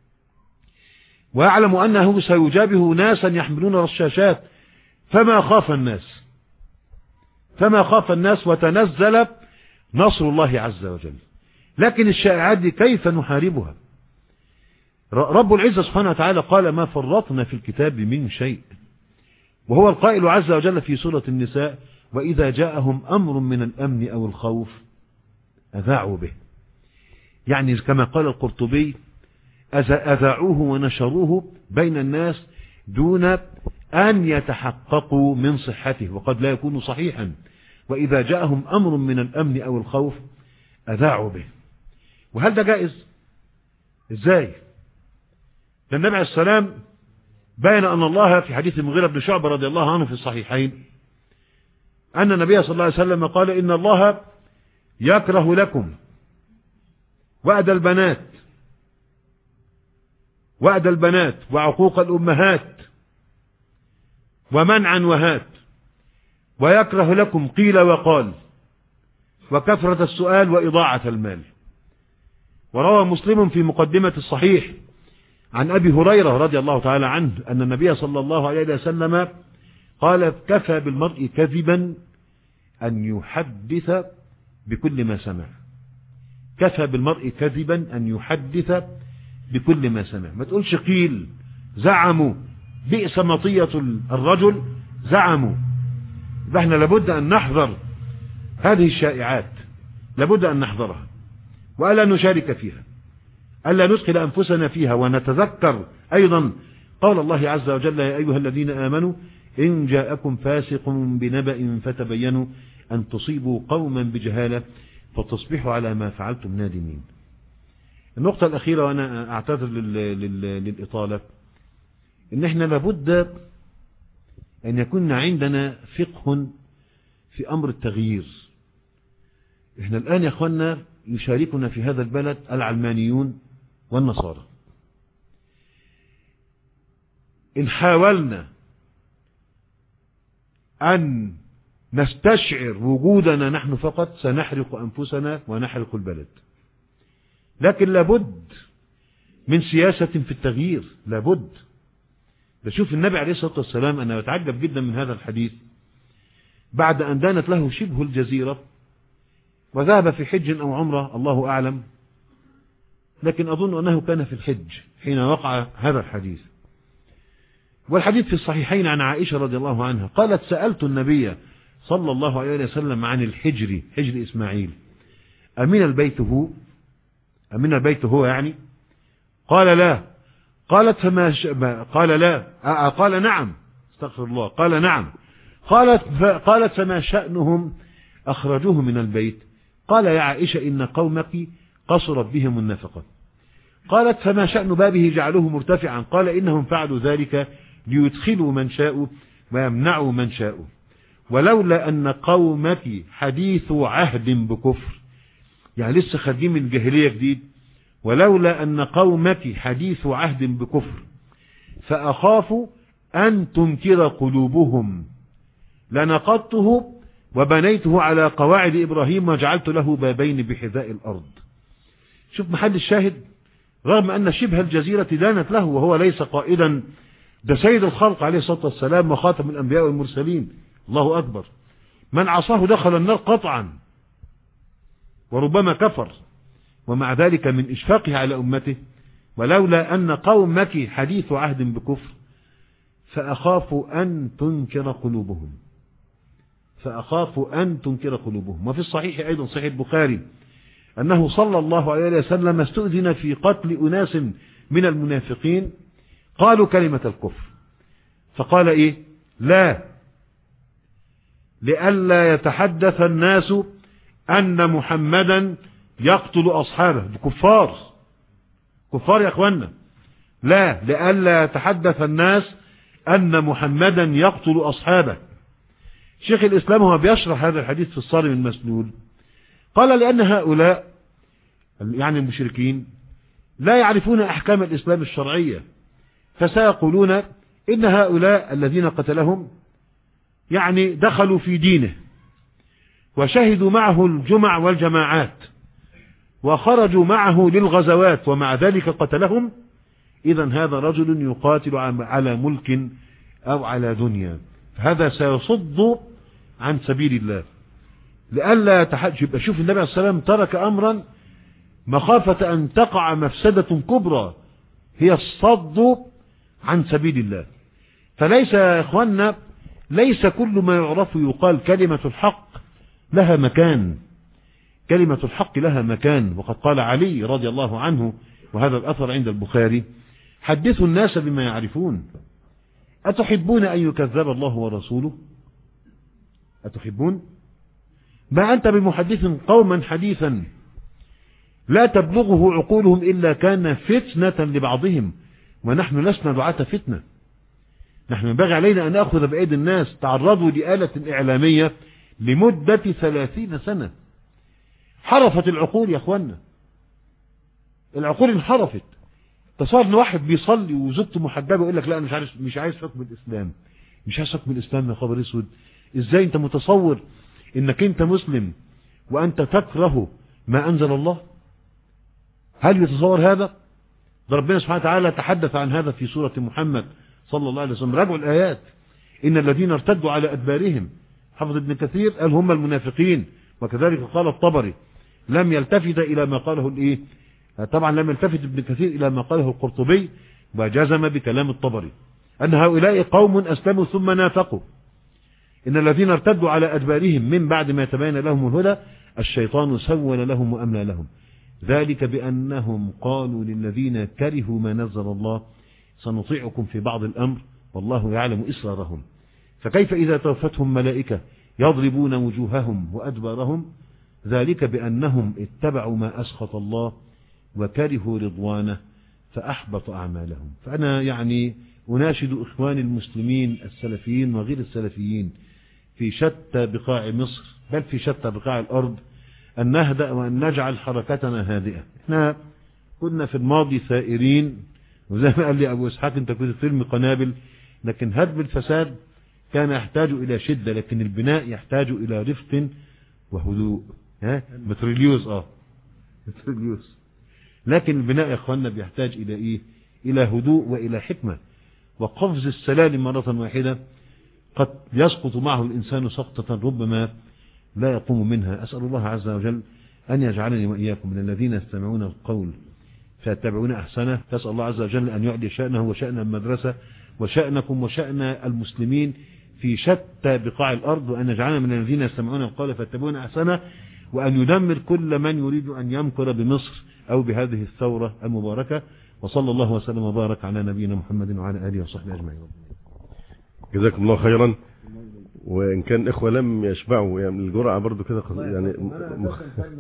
ويعلم أنه سيجابه ناسا يحملون رشاشات، فما خاف الناس فما خاف الناس وتنزل نصر الله عز وجل. لكن الشائعات دي كيف نحاربها؟ رب العزة سبحانه وتعالى قال: ما فرطنا في الكتاب من شيء. وهو القائل عز وجل في سورة النساء: وإذا جاءهم أمر من الأمن أو الخوف أذاعوا به. يعني كما قال القرطبي: أذاعوه ونشروه بين الناس دون أن يتحققوا من صحته، وقد لا يكون صحيحا. وإذا جاءهم أمر من الأمن أو الخوف أذاعوا به. وهل ده جائز؟ إزاي؟ النبي عليه السلام بين أن الله في حديث المغيرة بن شعبة رضي الله عنه في الصحيحين أن النبي صلى الله عليه وسلم قال: إن الله يكره لكم وأد البنات وأد البنات وعقوق الأمهات ومنعا وهات، ويكره لكم قيل وقال، وكثرة السؤال وإضاعة المال. وروى مسلم في مقدمة الصحيح عن أبي هريرة رضي الله تعالى عنه أن النبي صلى الله عليه وسلم قال: كفى بالمرء كذبا أن يحدث بكل ما سمع. كفى بالمرء كذبا أن يحدث بكل ما سمع. ما تقولش قيل، زعموا، بئس مطية الرجل، زعموا. فإحنا لابد أن نحذر هذه الشائعات، لابد أن نحذرها وألا نشارك فيها، ألا ندخل أنفسنا فيها. ونتذكر أيضا قول الله عز وجل: يا أيها الذين آمنوا إن جاءكم فاسق بنبأ فتبينوا أن تصيبوا قوما بجهالة فتصبحوا على ما فعلتم نادمين. النقطة الأخيرة، وأنا أعتذر للإطالة، إن إحنا لابد أن يكون عندنا فقه في أمر التغيير. إحنا الآن يا أخوانا يشاركنا في هذا البلد العلمانيون والنصارى. إن حاولنا أن نستشعر وجودنا نحن فقط سنحرق أنفسنا ونحرق البلد. لكن لابد من سياسة في التغيير، لابد. بشوف النبي عليه الصلاة والسلام، أنا بتعجب جدا من هذا الحديث، بعد أن دانت له شبه الجزيرة وذهب في حج أو عمرة الله أعلم، لكن أظن أنه كان في الحج حين وقع هذا الحديث. والحديث في الصحيحين عن عائشة رضي الله عنها قالت: سألت النبي صلى الله عليه وسلم عن الحجر، حجر إسماعيل، أمن البيت هو؟ أمن البيت هو يعني؟ قال لا. قالت: فما ش... قال لا. آه قال نعم، استغفر الله، قال نعم. قالت ف... قالت فما شأنهم أخرجوه من البيت؟ قال: يا عائشة إن قومك قصرت بهم النفقة. قالت: فما شأن بابه جعلوه مرتفعا؟ قال: إنهم فعلوا ذلك ليدخلوا من شاءوا ويمنعوا من شاءوا، ولولا أن قومك حديث عهد بكفر، يعني لسه خارجين من الجاهلية جديد، ولولا أن قومك حديث عهد بكفر فأخاف أن تنكر قلوبهم لنقضته وبنيته على قواعد إبراهيم وجعلت له بابين بحذاء الأرض. شوف محل الشاهد، رغم أن شبه الجزيرة دانت له وهو ليس قائدا، ده سيد الخلق عليه الصلاة والسلام وخاتم الأنبياء والمرسلين، الله أكبر، من عصاه دخل النار قطعا وربما كفر، ومع ذلك من إشفاقه على أمته: ولولا أن قومك حديث عهد بكفر فأخاف أن تنكر قلوبهم، فأخاف أن تنكر قلوبهم. وفي الصحيح أيضا صحيح البخاري أنه صلى الله عليه وسلم استؤذن في قتل أناس من المنافقين قالوا كلمة الكفر، فقال إيه؟ لا، لئلا يتحدث الناس أن محمدا يقتل أصحابه. كفار، كفار يا أخوانا. لا، لئلا يتحدث الناس أن محمدا يقتل أصحابه. شيخ الإسلام هو بيشرح هذا الحديث في الصارم المسلول قال: لأن هؤلاء يعني المشركين لا يعرفون أحكام الإسلام الشرعية، فسيقولون إن هؤلاء الذين قتلهم يعني دخلوا في دينه وشهدوا معه الجمع والجماعات وخرجوا معه للغزوات ومع ذلك قتلهم، إذا هذا رجل يقاتل على ملك أو على دنيا، هذا سيصد عن سبيل الله. لئلا يتحجب. شوف النبي عليه الصلاة والسلام ترك أمرا مخافة أن تقع مفسدة كبرى هي الصد عن سبيل الله. فليس يا إخواننا، ليس كل ما يعرف يقال. كلمة الحق لها مكان، كلمة الحق لها مكان. وقد قال علي رضي الله عنه، وهذا الأثر عند البخاري: حدثوا الناس بما يعرفون، أتحبون أن يكذب الله ورسوله؟ أتحبون؟ ما أنت بمحدث قوما حديثا لا تبلغه عقولهم إلا كان فتنة لبعضهم، ونحن لسنا دعاة فتنة. نحن ينبغي علينا أن نأخذ بأيدي الناس. تعرضوا لآلة إعلامية لمدة ثلاثين سنة، حرفت العقول يا أخوانا، العقول انحرفت. تصور ان واحد بيصلي وزوجته محجبه يقول لك لا انا مش عايز مش عايز حكم الاسلام. مش عايز حكم الإسلام يا خبر اسود. ازاي انت متصور انك انت مسلم وانت تكره ما انزل الله؟ هل يتصور هذا؟ ده ربنا سبحانه وتعالى تحدث عن هذا في سورة محمد صلى الله عليه وسلم. راجعوا الآيات. إن الذين ارتدوا على أدبارهم، حفظ ابن كثير قال هم المنافقين، وكذلك قال الطبري. لم يلتفت إلى ما قاله الإيه؟ طبعا لم يلتفت ابن كثير إلى ما قاله القرطبي، وجزم بكلام الطبري أن هؤلاء قوم أسلموا ثم نافقوا. إن الذين ارتدوا على أدبارهم من بعد ما تبين لهم الهدى الشيطان سول لهم وأملى لهم، ذلك بأنهم قالوا للذين كرهوا ما نزل الله سنطيعكم في بعض الأمر والله يعلم إسرارهم. فكيف إذا توفتهم ملائكة يضربون وجوههم وأدبارهم؟ ذلك بأنهم اتبعوا ما أسخط الله وكرهوا رضوانه فأحبط أعمالهم. فأنا يعني أناشد إخواني المسلمين السلفيين وغير السلفيين في شتى بقاع مصر بل في شتى بقاع الأرض أن نهدأ وأن نجعل حركتنا هادئة. احنا كنا في الماضي ثائرين، وزي ما قال لي أبو إسحاق أنت كنت ترمي قنابل، لكن هدم الفساد كان يحتاج إلى شدة، لكن البناء يحتاج إلى رفق وهدوء. ها متريليوس اه متريليوس لكن البناء يا اخواننا بيحتاج الى ايه؟ الى هدوء والى حكمة. وقفز السلالم مرة واحدة قد يسقط معه الانسان سقطة ربما لا يقوم منها. اسأل الله عز وجل ان يجعلني واياكم من الذين يستمعون القول فيتبعون احسنه. تسأل الله عز وجل ان يعلي شأنه وشأن المدرسة وشأنكم وشأن المسلمين في شتى بقاع الارض، وان يجعلنا من الذين يستمعون القول فيتبعون احسنه، وأن يدمر كل من يريد أن يمكر بمصر أو بهذه الثورة المباركة. وصلى الله وسلم وبارك على نبينا محمد وعلى آله وصحبه أجمعين. جزاكم الله خيرا. وإن كان إخوة لم يشبعوا يعني الجرعة برضو كده يعني مخ...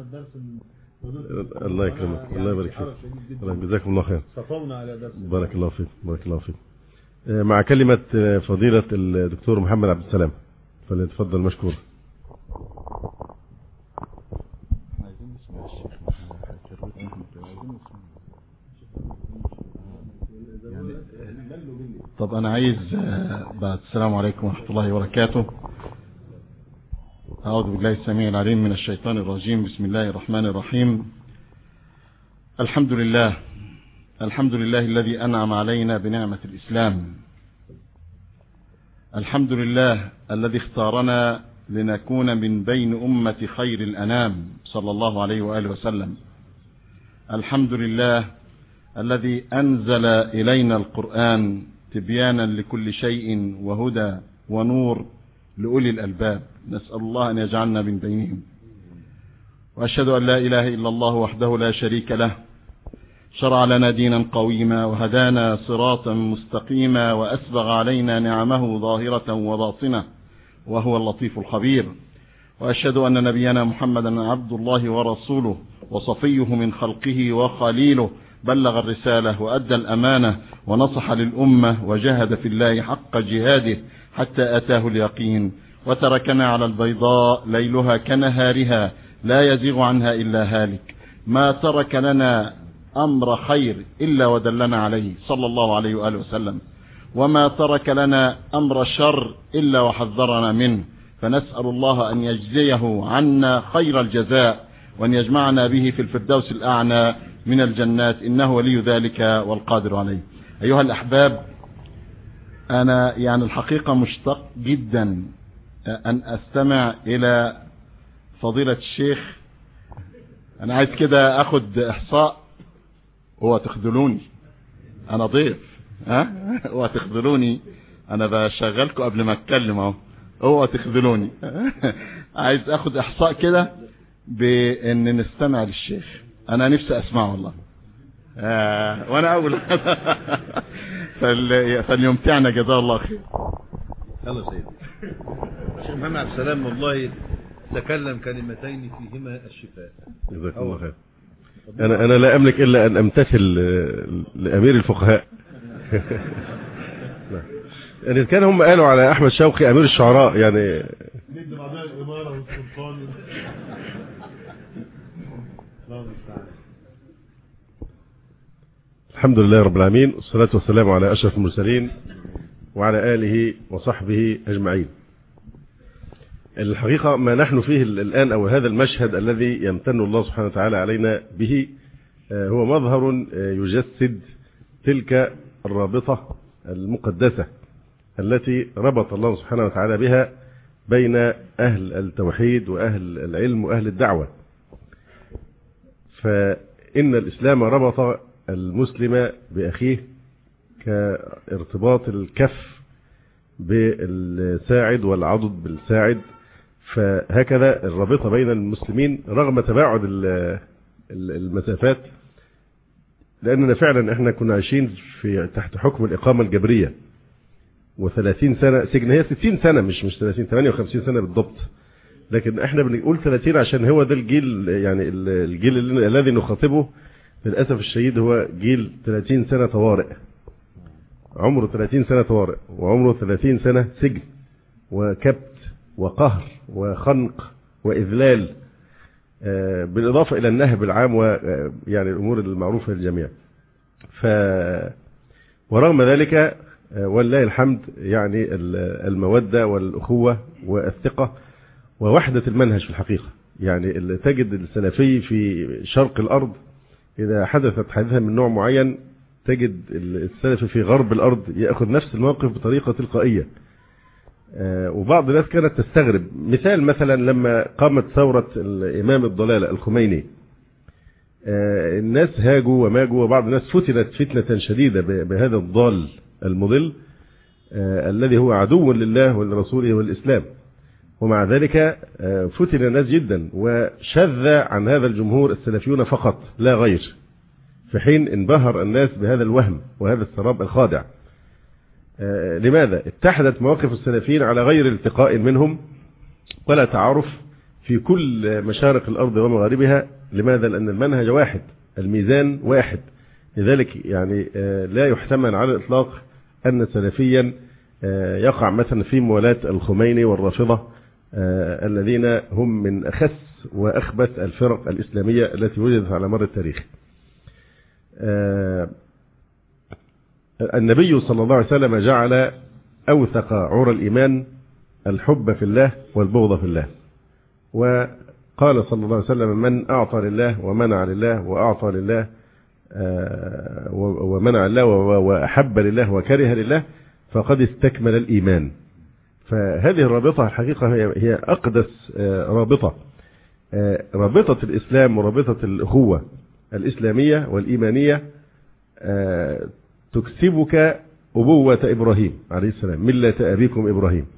الله يكرمك الله يبارك فيك. جزاكم الله خير. بارك الله فيك بارك الله فيك. مع كلمة فضيلة الدكتور محمد عبد السلام فليتفضل مشكور. طب أنا عايز بعد السلام عليكم ورحمة الله وبركاته. أعوذ بالله السميع العليم من الشيطان الرجيم. بسم الله الرحمن الرحيم. الحمد لله الحمد لله الذي أنعم علينا بنعمة الإسلام. الحمد لله الذي اختارنا لنكون من بين أمة خير الأنام صلى الله عليه وآله وسلم. الحمد لله الذي أنزل إلينا القرآن تبيانا لكل شيء وهدى ونور لأولي الألباب. نسأل الله أن يجعلنا من بينهم. وأشهد أن لا إله إلا الله وحده لا شريك له، شرع لنا دينا قويما وهدانا صراطا مستقيما وأسبغ علينا نعمه ظاهرة وباطنة وهو اللطيف الخبير. وأشهد أن نبينا محمدا عبد الله ورسوله وصفيه من خلقه وخليله، بلغ الرسالة وأدى الأمانة ونصح للأمة وجاهد في الله حق جهاده حتى أتاه اليقين، وتركنا على البيضاء ليلها كنهارها لا يزيغ عنها إلا هالك. ما ترك لنا أمر خير إلا ودلنا عليه صلى الله عليه وآله وسلم، وما ترك لنا أمر شر إلا وحذرنا منه. فنسأل الله أن يجزيه عنا خير الجزاء وأن يجمعنا به في الفردوس الأعلى من الجنات، إنه ولي ذلك والقادر عليه. أيها الأحباب، أنا يعني الحقيقة مشتاق جدا أن أستمع إلى فضيلة الشيخ. أنا عايز كده أخد إحصاء. هو تخذلوني أنا ضيف، ها هو تخذلوني أنا بشغلكم قبل ما أتكلم أهو. هو تخذلوني عايز أخد إحصاء كده بأن نستمع للشيخ. أنا نفسي أسمع والله. آه وأنا أقول فليمتعنا جزاه الله خير. يلا سيدي. الشيخ محمد عبد السلام والله تكلم كلمتين فيهما الشفاء. جزاك الله خير. أنا أنا لا أملك إلا أن أمتثل لأمير الفقهاء. يعني كان هم قالوا على أحمد شوقي أمير الشعراء يعني. الحمد لله رب العالمين، والصلاة والسلام على أشرف المرسلين وعلى آله وصحبه أجمعين. الحقيقة ما نحن فيه الآن أو هذا المشهد الذي يمتن الله سبحانه وتعالى علينا به هو مظهر يجسد تلك الرابطة المقدسة التي ربط الله سبحانه وتعالى بها بين أهل التوحيد وأهل العلم وأهل الدعوة. فإن الإسلام ربط المسلم بأخيه كارتباط الكف بالساعد والعضد بالساعد، فهكذا الرابطة بين المسلمين رغم تباعد المسافات، لأننا فعلا احنا كنا عايشين في تحت حكم الإقامة الجبرية وثلاثين سنة سجن، هي ستين سنة مش مش ثلاثين، ثمانية وخمسين سنة بالضبط، لكن احنا بنقول ثلاثين عشان هو ده الجيل، يعني الجيل الذي نخاطبه للأسف الشديد هو جيل ثلاثين سنة طوارئ، عمره ثلاثين سنة طوارئ وعمره ثلاثين سنة سجن وكبت وقهر وخنق وإذلال، بالإضافة إلى النهب العام ويعني الأمور المعروفة للجميع. ف ورغم ذلك ولله الحمد يعني المودة والأخوة والثقة ووحدة المنهج في الحقيقة، يعني اللي تجد السلفي في شرق الأرض إذا حدثت حادثة من نوع معين تجد السلفي في غرب الأرض يأخذ نفس الموقف بطريقة تلقائية. وبعض الناس كانت تستغرب، مثال مثلا لما قامت ثورة الإمام الضلالة الخميني، الناس هاجوا وماجوا وبعض الناس فتنت فتنة شديدة بهذا الضال المضل الذي هو عدو لله ولرسوله والإسلام، ومع ذلك فتن الناس جدا وشذ عن هذا الجمهور السلفيون فقط لا غير، في حين انبهر الناس بهذا الوهم وهذا السراب الخادع. لماذا؟ اتحدت مواقف السلفيين على غير التقاء منهم ولا تعارف في كل مشارق الأرض ومغاربها. لماذا؟ لأن المنهج واحد، الميزان واحد، لذلك يعني لا يحتمل على الإطلاق أن سلفيا يقع مثلا في موالاة الخميني والرافضة الذين هم من أخس وأخبث الفرق الإسلامية التي وجدت على مر التاريخ. النبي صلى الله عليه وسلم جعل أوثق عرى الإيمان الحب في الله والبغض في الله، وقال صلى الله عليه وسلم: من أعطى لله ومنع لله وأعطى لله ومنع لله وأحب لله وكره لله فقد استكمل الإيمان. فهذه الرابطة الحقيقة هي أقدس رابطة، رابطة الإسلام ورابطة الأخوة الإسلامية والإيمانية تكسبك أبوة إبراهيم عليه السلام، ملة أبيكم إبراهيم،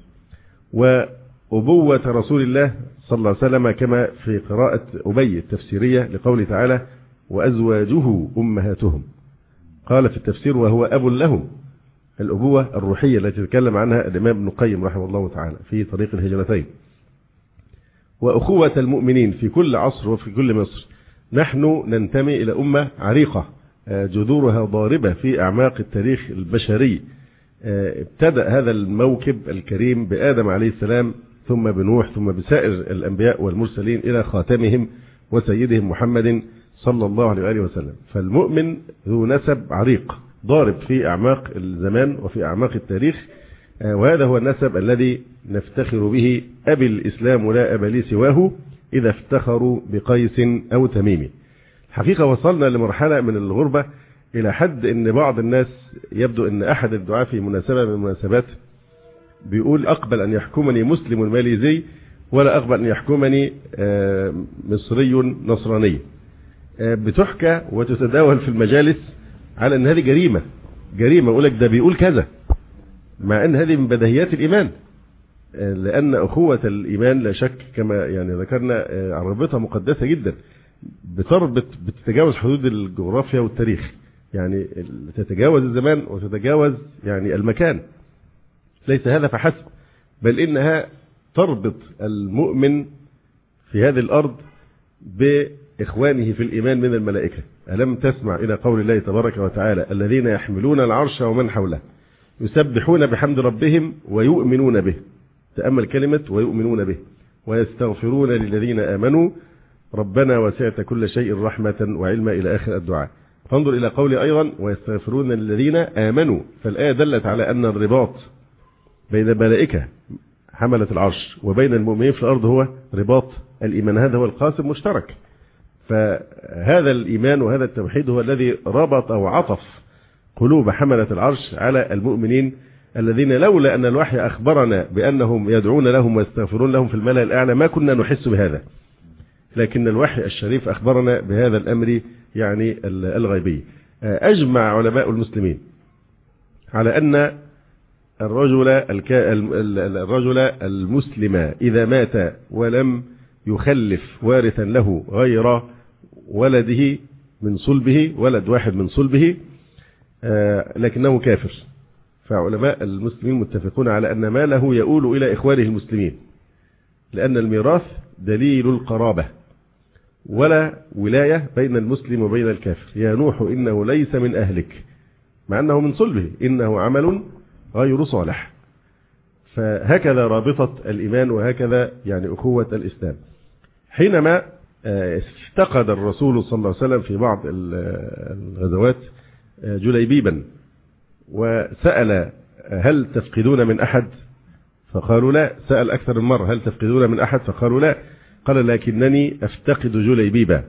وأبوة رسول الله صلى الله عليه وسلم كما في قراءة أبي التفسيرية لقوله تعالى: وأزواجه أمهاتهم. قال في التفسير: وهو أب لهم، الأبوة الروحية التي تكلم عنها الإمام ابن القيم رحمه الله تعالى في طريق الهجرتين. وأخوة المؤمنين في كل عصر وفي كل مصر. نحن ننتمي إلى أمة عريقة جذورها ضاربة في أعماق التاريخ البشري. ابتدأ هذا الموكب الكريم بآدم عليه السلام، ثم بنوح، ثم بسائر الأنبياء والمرسلين إلى خاتمهم وسيدهم محمد صلى الله عليه وآله وسلم. فالمؤمن ذو نسب عريق ضارب في أعماق الزمان وفي أعماق التاريخ، وهذا هو النسب الذي نفتخر به. أبي الإسلام ولا أبا لي سواه إذا افتخروا بقيس أو تميم. حقيقة وصلنا لمرحلة من الغربة إلى حد أن بعض الناس يبدو أن أحد الدعاة في مناسبة من المناسبات بيقول: أقبل أن يحكمني مسلم ماليزي ولا أقبل أن يحكمني مصري نصراني. بتحكى وتتداول في المجالس على أن هذه جريمة جريمة أقول لك ده بيقول كذا، مع أن هذه من بديهيات الإيمان، لأن أخوة الإيمان لا شك كما يعني ذكرنا رابطة مقدسة جدا بتربط بتتجاوز حدود الجغرافيا والتاريخ، يعني تتجاوز الزمان وتتجاوز يعني المكان. ليس هذا فحسب، بل إنها تربط المؤمن في هذه الأرض بإخوانه في الإيمان من الملائكة. ألم تسمع إلى قول الله تبارك وتعالى: الذين يحملون العرش ومن حوله يسبحون بحمد ربهم ويؤمنون به. تأمل كلمة ويؤمنون به. ويستغفرون للذين آمنوا ربنا وسعت كل شيء رحمة وعلما إلى آخر الدعاء. فانظر إلى قوله أيضا ويستغفرون الذين آمنوا، فالآية دلت على أن الرباط بين الملائكة حملة العرش وبين المؤمنين في الأرض هو رباط الإيمان، هذا هو القاسم مشترك. فهذا الإيمان وهذا التوحيد هو الذي ربط أو عطف قلوب حملة العرش على المؤمنين الذين لولا أن الوحي أخبرنا بأنهم يدعون لهم ويستغفرون لهم في الملأ الأعلى ما كنا نحس بهذا، لكن الوحي الشريف أخبرنا بهذا الأمر يعني الغيبي. أجمع علماء المسلمين على أن الرجل الرجل المسلم إذا مات ولم يخلف وارثا له غير ولده من صلبه، ولد واحد من صلبه، لكنه كافر. فعلماء المسلمين متفقون على أن ماله يؤول إلى إخوانه المسلمين، لأن الميراث دليل القرابة ولا ولاية بين المسلم وبين الكافر. يا نوح إنه ليس من أهلك مع أنه من صلبه، إنه عمل غير صالح. فهكذا رابطة الإيمان وهكذا يعني أخوة الإسلام. حينما افتقد الرسول صلى الله عليه وسلم في بعض الغزوات جليبيبا وسأل هل تفقدون من أحد؟ فقالوا لا. سأل أكثر من مرة هل تفقدون من أحد؟ فقالوا لا. قال لكنني أفتقد جليبيبا.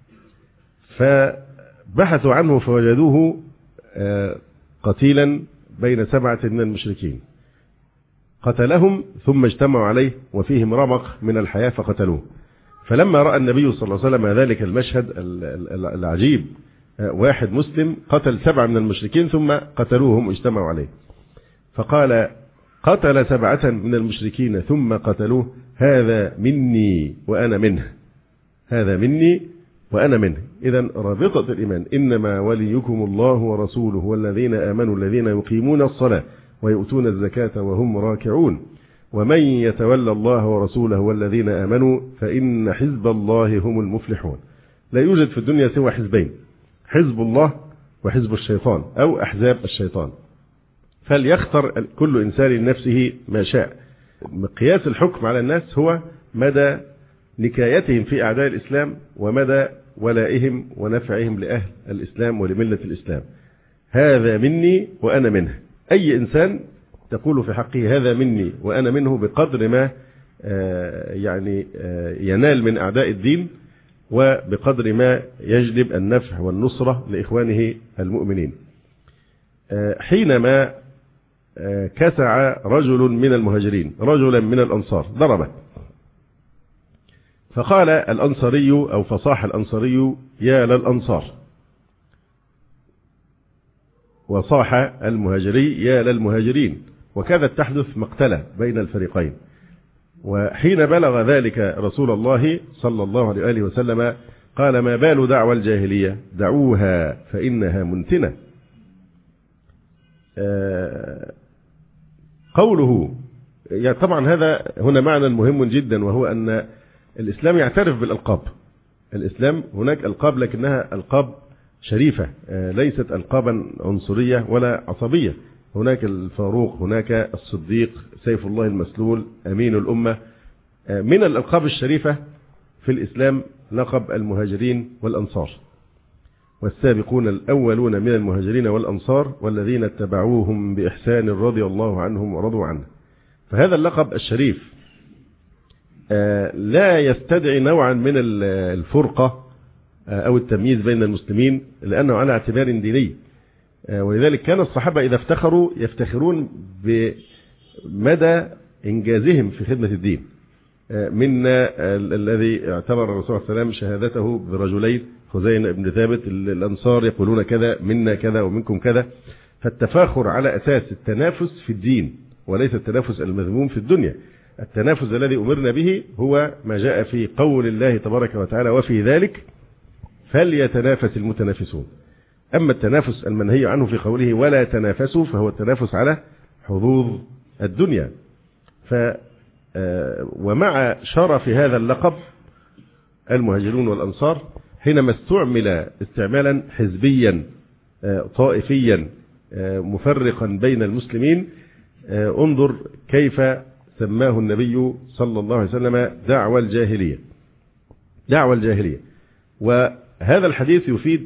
فبحثوا عنه فوجدوه قتيلا بين سبعة من المشركين، قتلهم ثم اجتمعوا عليه وفيهم رمق من الحياة فقتلوه. فلما رأى النبي صلى الله عليه وسلم ذلك المشهد العجيب، واحد مسلم قتل سبعة من المشركين ثم قتلوهم واجتمعوا عليه، فقال قتل سبعة من المشركين ثم قتلوه، هذا مني وأنا منه، هذا مني وأنا منه. إذن رابطة الإيمان إنما وليكم الله ورسوله والذين آمنوا الذين يقيمون الصلاة ويؤتون الزكاة وهم راكعون ومن يتولى الله ورسوله والذين آمنوا فإن حزب الله هم المفلحون. لا يوجد في الدنيا سوى حزبين، حزب الله وحزب الشيطان أو أحزاب الشيطان، فليختر كل إنسان لنفسه ما شاء. مقياس الحكم على الناس هو مدى نكايتهم في أعداء الإسلام ومدى ولائهم ونفعهم لأهل الإسلام ولملة الإسلام. هذا مني وأنا منه. أي إنسان تقول في حقه هذا مني وأنا منه بقدر ما يعني ينال من أعداء الدين وبقدر ما يجلب النفع والنصرة لإخوانه المؤمنين. حينما كسع رجل من المهاجرين رجلا من الأنصار ضربه، فقال الأنصاري أو فصاح الأنصاري يا للأنصار، وصاح المهاجري يا للمهاجرين، وكادت تحدث مقتلة بين الفريقين. وحين بلغ ذلك رسول الله صلى الله عليه وآله وسلم قال ما بال دعوى الجاهلية، دعوها فإنها منتنة. قوله يعني طبعا هذا هنا معنى مهم جدا، وهو أن الإسلام يعترف بالألقاب. الإسلام هناك ألقاب لكنها ألقاب شريفة، ليست ألقابا عنصرية ولا عصبية. هناك الفاروق، هناك الصديق، سيف الله المسلول، أمين الأمة. من الألقاب الشريفة في الإسلام لقب المهاجرين والأنصار، والسابقون الأولون من المهاجرين والأنصار والذين اتبعوهم بإحسان رضي الله عنهم ورضوا عنه. فهذا اللقب الشريف لا يستدعي نوعا من الفرقة أو التمييز بين المسلمين، لأنه على اعتبار ديني. ولذلك كان الصحابة إذا افتخروا يفتخرون بمدى إنجازهم في خدمة الدين. منا الذي اعتبر الرسول صلى الله عليه وسلم شهادته برجلين خزين بن ثابت، الأنصار يقولون كذا، منا كذا ومنكم كذا. فالتفاخر على أساس التنافس في الدين وليس التنافس المذموم في الدنيا. التنافس الذي أمرنا به هو ما جاء في قول الله تبارك وتعالى وفي ذلك فليتنافس المتنافسون. أما التنافس المنهي عنه في قوله ولا تنافسوا فهو التنافس على حظوظ الدنيا. ف ومع شرف هذا اللقب المهاجرون والأنصار حينما استعمل استعمالا حزبيا طائفيا مفرقا بين المسلمين، انظر كيف سماه النبي صلى الله عليه وسلم دعوى الجاهلية، دعوى الجاهلية. وهذا الحديث يفيد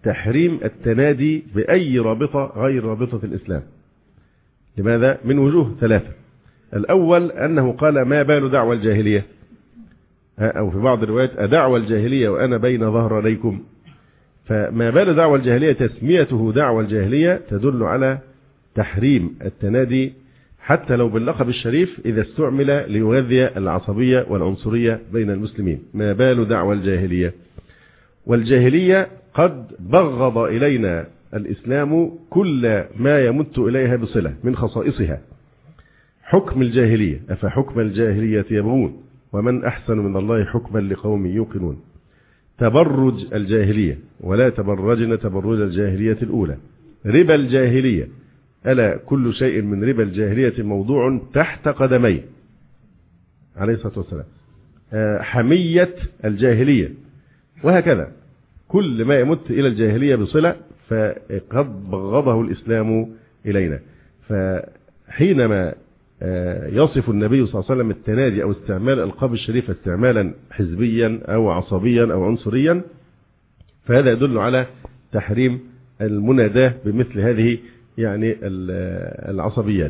تحريم التنادي بأي رابطة غير رابطة الإسلام. لماذا؟ من وجوه ثلاثة. الأول أنه قال ما بال دعوى الجاهلية، أو في بعض الروايات أدعوى الجاهلية وأنا بين ظهرانيكم. فما بال دعوى الجاهلية تسميته دعوى الجاهلية تدل على تحريم التنادي حتى لو باللقب الشريف إذا استعمل ليغذي العصبية والعنصرية بين المسلمين. ما بال دعوى الجاهلية. والجاهلية قد بغض إلينا الإسلام كل ما يمت إليها بصلة من خصائصها. حكم الجاهلية أفحكم الجاهلية يبغون ومن أحسن من الله حكما لقوم يوقنون. تبرج الجاهلية ولا تبرجن تبرج الجاهلية الأولى. ربا الجاهلية ألا كل شيء من ربا الجاهلية موضوع تحت قدميه عليه الصلاة والسلام. حمية الجاهلية وهكذا كل ما يمت إلى الجاهلية بصلة فقد بغضه الإسلام إلينا. فحينما يصف النبي صلى الله عليه وسلم التنادي أو استعمال الألقاب الشريفة استعمالا حزبيا أو عصبيا أو عنصريا فهذا يدل على تحريم المناداة بمثل هذه يعني العصبيات.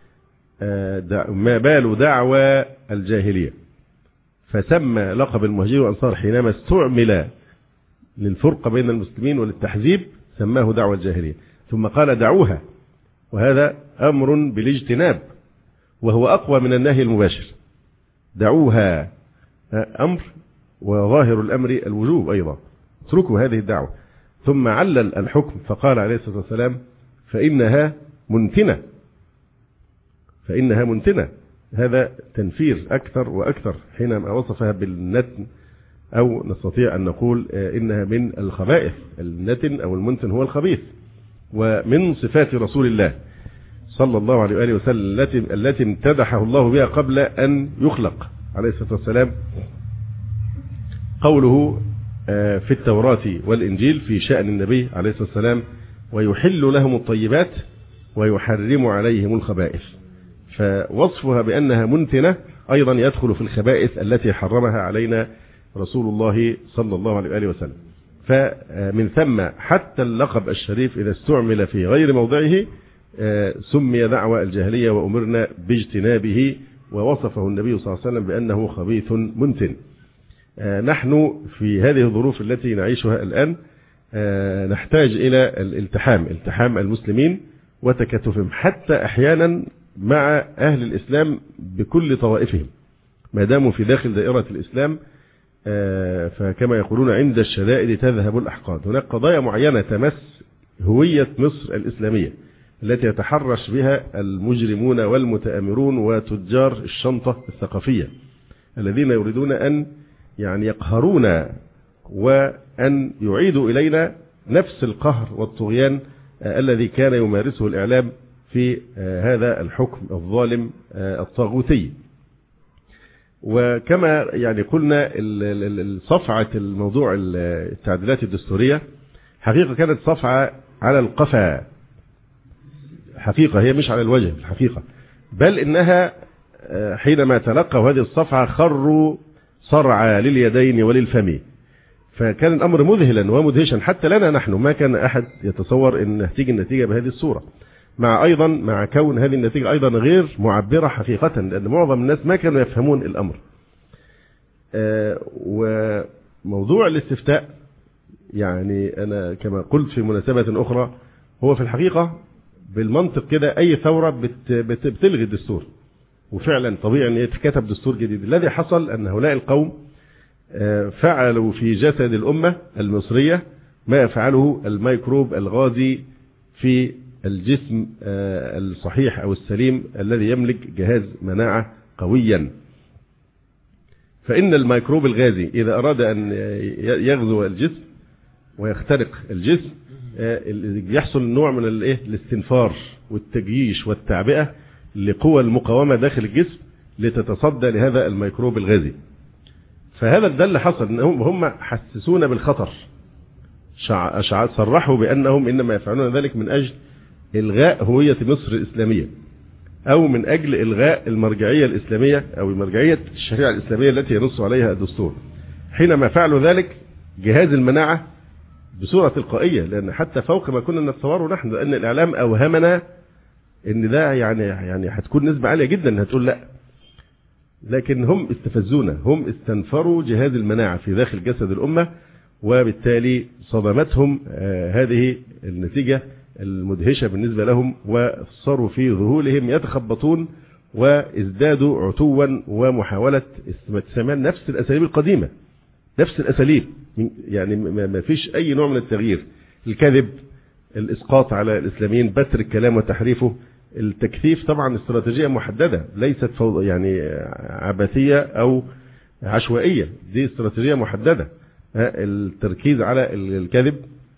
ما بال دعوى الجاهلية. فسمى لقب المهاجرين والأنصار حينما استعمل للفرقة بين المسلمين وللتحزيب سماه دعوى الجاهلية. ثم قال دعوها وهذا أمر بالاجتناب وهو أقوى من النهي المباشر. دعوها أمر وظاهر الأمر الوجوب أيضا. اتركوا هذه الدعوة. ثم علل الحكم فقال عليه الصلاة والسلام فإنها منتنة. فإنها منتنة. هذا تنفير أكثر وأكثر حينما وصفها بالنتن أو نستطيع أن نقول إنها من الخبائث. النتن أو المنتن هو الخبيث. ومن صفات رسول الله صلى الله عليه وآله وسلم التي التي امتدحه الله بها قبل أن يخلق عليه الصلاة والسلام قوله في التوراة والإنجيل في شأن النبي عليه الصلاة والسلام ويحل لهم الطيبات ويحرم عليهم الخبائث. فوصفها بأنها منتنة أيضا يدخل في الخبائث التي حرمها علينا رسول الله صلى الله عليه وآله وسلم. فمن ثم حتى اللقب الشريف إذا استعمل في غير موضعه سمي دعوى الجاهلية وأمرنا باجتنابه ووصفه النبي صلى الله عليه وسلم بأنه خبيث منتن. نحن في هذه الظروف التي نعيشها الآن نحتاج إلى الالتحام التحام المسلمين وتكاتفهم حتى أحيانا مع أهل الإسلام بكل طوائفهم ما داموا في داخل دائرة الإسلام. فكما يقولون عند الشدائد تذهب الأحقاد. هناك قضايا معينة تمس هوية مصر الإسلامية التي يتحرش بها المجرمون والمتآمرون وتجار الشنطة الثقافية الذين يريدون أن يعني يقهرونا وأن يعيدوا إلينا نفس القهر والطغيان الذي كان يمارسه الإعلام في هذا الحكم الظالم الطاغوتي. وكما يعني قلنا صفعة الموضوع التعديلات الدستورية حقيقة كانت صفعة على القفا حقيقة هي مش على الوجه في الحقيقة بل إنها حينما تلقوا هذه الصفعة خروا صرعى لليدين وللفم. فكان الأمر مذهلا ومدهشا حتى لنا نحن ما كان أحد يتصور أن تيجي النتيجة بهذه الصورة مع أيضا مع كون هذه النتيجة أيضا غير معبرة حقيقة لأن معظم الناس ما كانوا يفهمون الأمر. وموضوع الاستفتاء يعني أنا كما قلت في مناسبة أخرى هو في الحقيقة بالمنطق كده أي ثورة بت بت بتلغي الدستور وفعلا طبيعي أن يتكتب دستور جديد. الذي حصل أن هؤلاء القوم فعلوا في جسد الأمة المصرية ما يفعله الميكروب الغازي في الجسم الصحيح أو السليم الذي يملك جهاز مناعة قويا. فإن الميكروب الغازي إذا أراد أن يغزو الجسم ويخترق الجسم يحصل نوع من الاستنفار والتجييش والتعبئة لقوى المقاومة داخل الجسم لتتصدى لهذا الميكروب الغازي. فهذا ده اللي حصل انهم هم حسسونا بالخطر صرحوا بأنهم إنما يفعلون ذلك من أجل إلغاء هوية مصر الإسلامية أو من أجل إلغاء المرجعية الإسلامية أو مرجعية الشريعة الإسلامية التي ينص عليها الدستور. حينما فعلوا ذلك جهاز المناعة بصورة تلقائية، لأن حتى فوق ما كنا نتصوره نحن، لأن الإعلام أوهمنا إن ده يعني يعني هتكون نسبة عالية جدا هتقول لا، لكن هم استفزونا، هم استنفروا جهاز المناعة في داخل جسد الأمة، وبالتالي صدمتهم هذه النتيجة المدهشة بالنسبة لهم، وصاروا في ذهولهم يتخبطون وازدادوا عتوا ومحاولة استعمال نفس الأساليب القديمة، نفس الأساليب، يعني ما فيش أي نوع من التغيير. الكذب، الإسقاط على الإسلاميين، بتر الكلام وتحريفه، التكثيف، طبعا استراتيجية محددة ليست فوضى يعني عبثية أو عشوائية، دي استراتيجية محددة، التركيز على الكذب.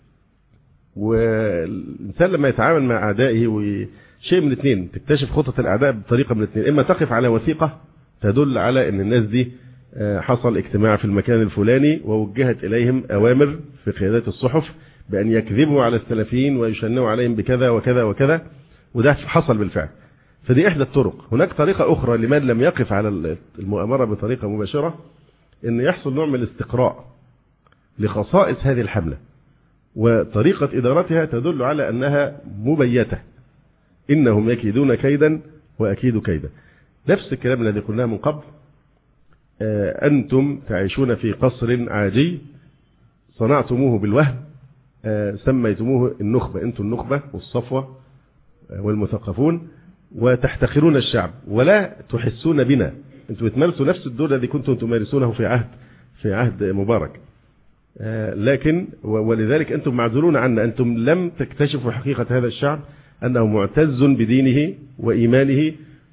والإنسان لما يتعامل مع أعدائه وشيء من اثنين، تكتشف خطط الأعداء بطريقة من اثنين، إما تقف على وثيقة تدل على أن الناس دي حصل اجتماع في المكان الفلاني ووجهت إليهم أوامر في قيادات الصحف بأن يكذبوا على السلفيين ويشنوا عليهم بكذا وكذا وكذا، وده حصل بالفعل. فدي إحدى الطرق. هناك طريقة أخرى لمن لم يقف على المؤامرة بطريقة مباشرة، أن يحصل نوع من الاستقراء لخصائص هذه الحملة وطريقة إدارتها تدل على أنها مبيتة، إنهم يكيدون كيدا وأكيد كيدا. نفس الكلام الذي قلناه من قبل، أنتم تعيشون في قصر عاجي صنعتموه بالوهم، سميتموه النخبة، أنتم النخبة والصفوة والمثقفون، وتحتقرون الشعب ولا تحسون بنا. أنتم بتمارسوا نفس الدور الذي كنتم تمارسونه في عهد في عهد مبارك، لكن ولذلك أنتم معزولون عنا. أنتم لم تكتشفوا حقيقة هذا الشعب، أنه معتز بدينه وإيمانه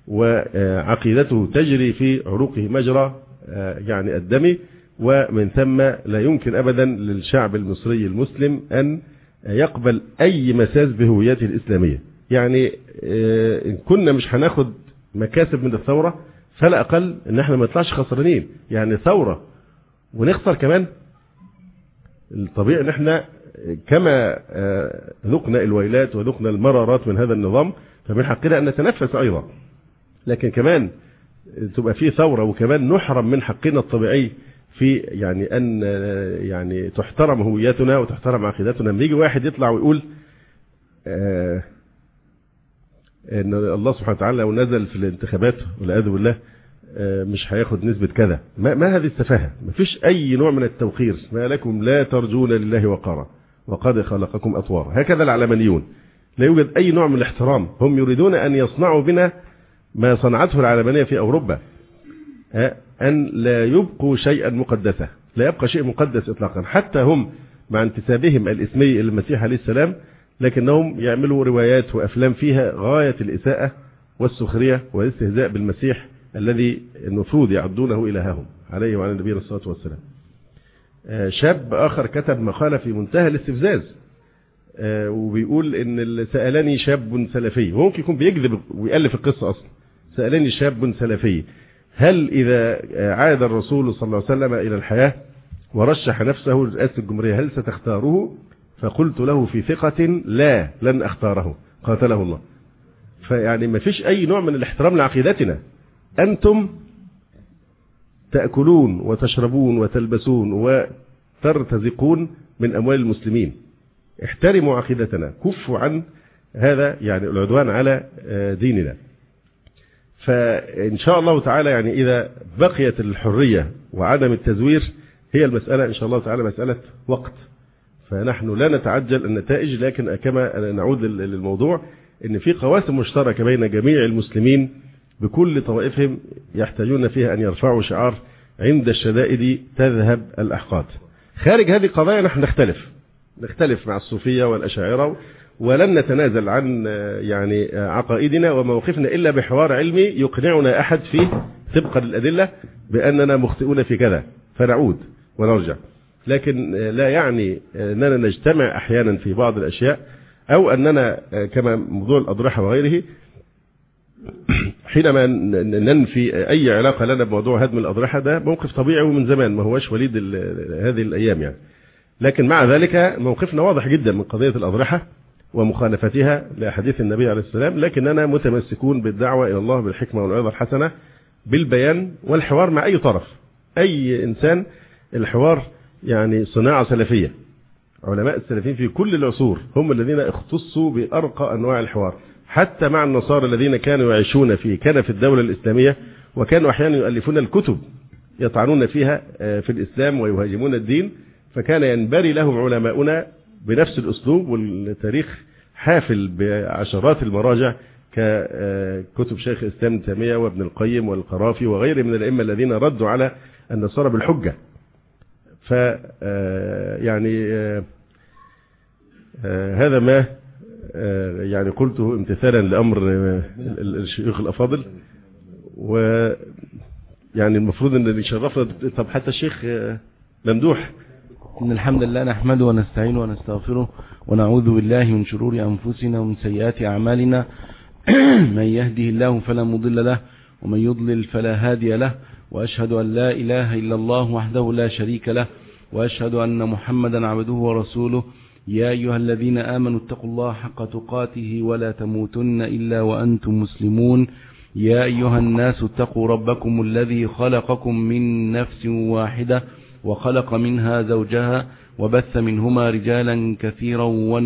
وعقيدته تجري في عروقه مجرى يعني الدم، ومن ثم لا يمكن أبدا للشعب المصري المسلم أن يقبل أي مساس بهويته الإسلامية. يعني إن كنا مش هناخد مكاسب من الثورة، فلا أقل إن احنا ما نطلعش خسرانين. يعني ثورة ونخسر كمان، الطبيعي ان احنا كما ذقنا الويلات وذقنا المرارات من هذا النظام، فمن حقنا ان نتنفس ايضا، لكن كمان تبقى فيه ثورة وكمان نحرم من حقنا الطبيعي في يعني ان يعني تحترم هويتنا وتحترم عقيدتنا. لما يجي واحد يطلع ويقول آه ان الله سبحانه وتعالى لو نزل في الانتخابات والعياذ بالله مش هياخد نسبة كذا، ما, ما هذه السفاهة؟ ما فيش أي نوع من التوقير. ما لكم لا ترجون لله وقارا وقد خلقكم أطوارا، هكذا العلمانيون، لا يوجد أي نوع من الاحترام. هم يريدون أن يصنعوا بنا ما صنعته العلمانية في أوروبا، أن لا يبقوا شيئا مقدسا، لا يبقى شيء مقدس إطلاقا، حتى هم مع انتسابهم الإسمي إلى المسيح عليه السلام، لكنهم يعملوا روايات وأفلام فيها غاية الإساءة والسخرية والاستهزاء بالمسيح الذي المفروض يعدونه إلههم عليه وعلى النبي الصلاة والسلام. شاب آخر كتب مقالة في منتهى الاستفزاز، وبيقول إن سألني شاب سلفي، وممكن يكون بيكذب ويألف القصة أصلا. سألني شاب سلفي: هل إذا عاد الرسول صلى الله عليه وسلم إلى الحياة ورشح نفسه لرئاسة الجمهورية هل ستختاروه؟ فقلت له في ثقة: لا، لن أختاره، قاتله الله. فيعني ما فيش أي نوع من الاحترام لعقيدتنا. أنتم تأكلون وتشربون وتلبسون وترتزقون من أموال المسلمين، احترموا عقيدتنا، كفوا عن هذا يعني العدوان على ديننا. فإن شاء الله تعالى يعني إذا بقيت الحرية وعدم التزوير هي المسألة إن شاء الله تعالى مسألة وقت، فنحن لا نتعجل النتائج، لكن كما نعود للموضوع إن في قواسم مشتركة بين جميع المسلمين بكل طوائفهم يحتاجون فيها أن يرفعوا شعار عند الشدائد تذهب الأحقاد. خارج هذه القضايا نحن نختلف نختلف مع الصوفية والأشاعرة، ولن نتنازل عن يعني عقائدنا وموقفنا إلا بحوار علمي يقنعنا أحد فيه طبقا للأدلة بأننا مخطئون في كذا فنعود ونرجع. لكن لا يعني أننا نجتمع أحيانا في بعض الأشياء، أو أننا كما موضوع الأضرحة وغيره حينما ننفي أي علاقة لنا بموضوع هدم الأضرحة، ده موقف طبيعي ومن زمان، ما هوش وليد هذه الأيام يعني. لكن مع ذلك موقفنا واضح جدا من قضية الأضرحة ومخالفتها لحديث النبي عليه السلام، لكننا متمسكون بالدعوة إلى الله بالحكمة والعظة الحسنة بالبيان والحوار مع أي طرف، أي إنسان. الحوار يعني صناعة سلفية، علماء السلفيين في كل العصور هم الذين اختصوا بأرقى أنواع الحوار، حتى مع النصارى الذين كانوا يعيشون في كنف الدولة الإسلامية، وكانوا أحيانا يؤلفون الكتب يطعنون فيها في الإسلام ويهاجمون الدين، فكان ينبري لهم علماؤنا بنفس الأسلوب. والتاريخ حافل بعشرات المراجع ككتب شيخ الإسلام ابن تيمية وابن القيم والقرافي وغيره من الأئمة الذين ردوا على النصارى بالحجة. ف يعني هذا ما يعني قلته امتثالا لأمر الشيوخ الأفاضل، ويعني المفروض أن اللي شرفنا طب حتى الشيخ ممدوح. إن الحمد لله نحمده ونستعينه ونستغفره ونعوذ بالله من شرور أنفسنا ومن سيئات أعمالنا من يهده الله فلا مضل له ومن يضلل فلا هادي له، وأشهد أن لا إله إلا الله وحده لا شريك له، وأشهد أن محمدا عبده ورسوله. يا أيها الذين آمنوا اتقوا الله حق تقاته ولا تموتن إلا وأنتم مسلمون. يا أيها الناس اتقوا ربكم الذي خلقكم من نفس واحدة وخلق منها زوجها وبث منهما رجالا كثيرا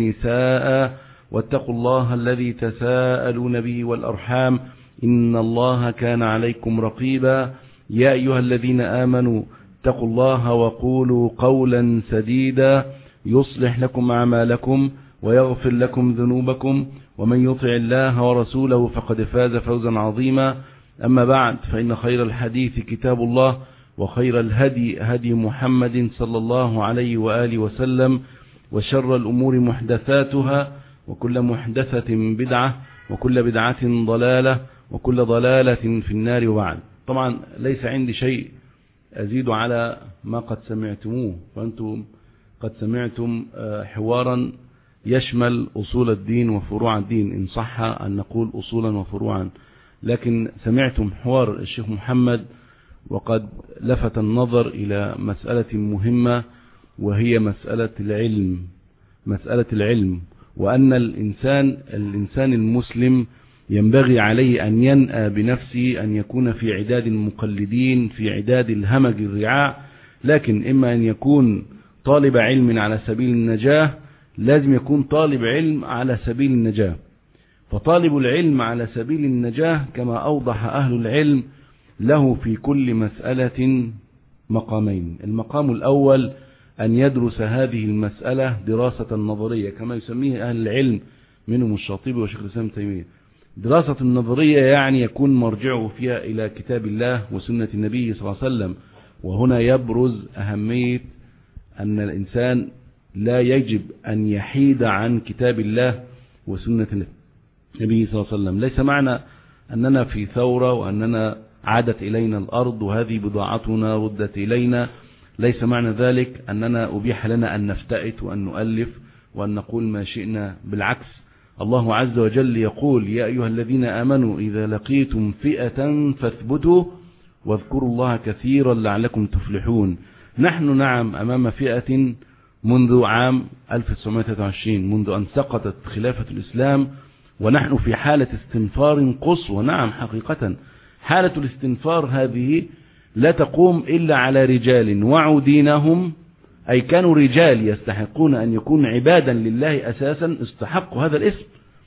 ونساء، واتقوا الله الذي تساءلون به والأرحام إن الله كان عليكم رقيبا. يا أيها الذين آمنوا اتقوا الله وقولوا قولا سديدا يصلح لكم أعمالكم ويغفر لكم ذنوبكم، ومن يطع الله ورسوله فقد فاز فوزا عظيما. أما بعد، فإن خير الحديث كتاب الله، وخير الهدي هدي محمد صلى الله عليه وآله وسلم، وشر الأمور محدثاتها، وكل محدثة بدعة، وكل بدعة ضلالة، وكل ضلالة في النار. وبعد، طبعا ليس عندي شيء أزيد على ما قد سمعتموه، وأنتم قد سمعتم حوارا يشمل أصول الدين وفروع الدين، إن صح أن نقول أصولا وفروعا، لكن سمعتم حوار الشيخ محمد وقد لفت النظر إلى مسألة مهمة، وهي مسألة العلم مسألة العلم وأن الإنسان الإنسان المسلم ينبغي عليه أن ينأى بنفسه أن يكون في عداد المقلدين، في عداد الهمج الرعاع، لكن إما أن يكون طالب علم على سبيل النجاة، لازم يكون طالب علم على سبيل النجاة. فطالب العلم على سبيل النجاة كما أوضح أهل العلم له في كل مسألة مقامين. المقام الأول أن يدرس هذه المسألة دراسة نظرية كما يسميه أهل العلم منهم الشاطبي وشيخ الإسلام ابن تيمية. دراسة النظرية يعني يكون مرجعه فيها إلى كتاب الله وسنة النبي صلى الله عليه وسلم، وهنا يبرز أهمية أن الإنسان لا يجب أن يحيد عن كتاب الله وسنة النبي صلى الله عليه وسلم. ليس معنى أننا في ثورة وأننا عادت إلينا الأرض وهذه بضاعتنا ردت إلينا، ليس معنى ذلك أننا أبيح لنا أن نفتئت وأن نؤلف وأن نقول ما شئنا. بالعكس، الله عز وجل يقول: يا أيها الذين آمنوا إذا لقيتم فئة فاثبتوا واذكروا الله كثيرا لعلكم تفلحون. نحن نعم أمام فئة منذ عام ألف وتسعمائة وثلاثة وعشرين، منذ أن سقطت خلافة الإسلام، ونحن في حالة استنفار قصوى. نعم، حقيقة حالة الاستنفار هذه لا تقوم إلا على رجال وعوا دينهم، أي كانوا رجال يستحقون أن يكون عبادا لله أساسا، استحقوا هذا الاسم،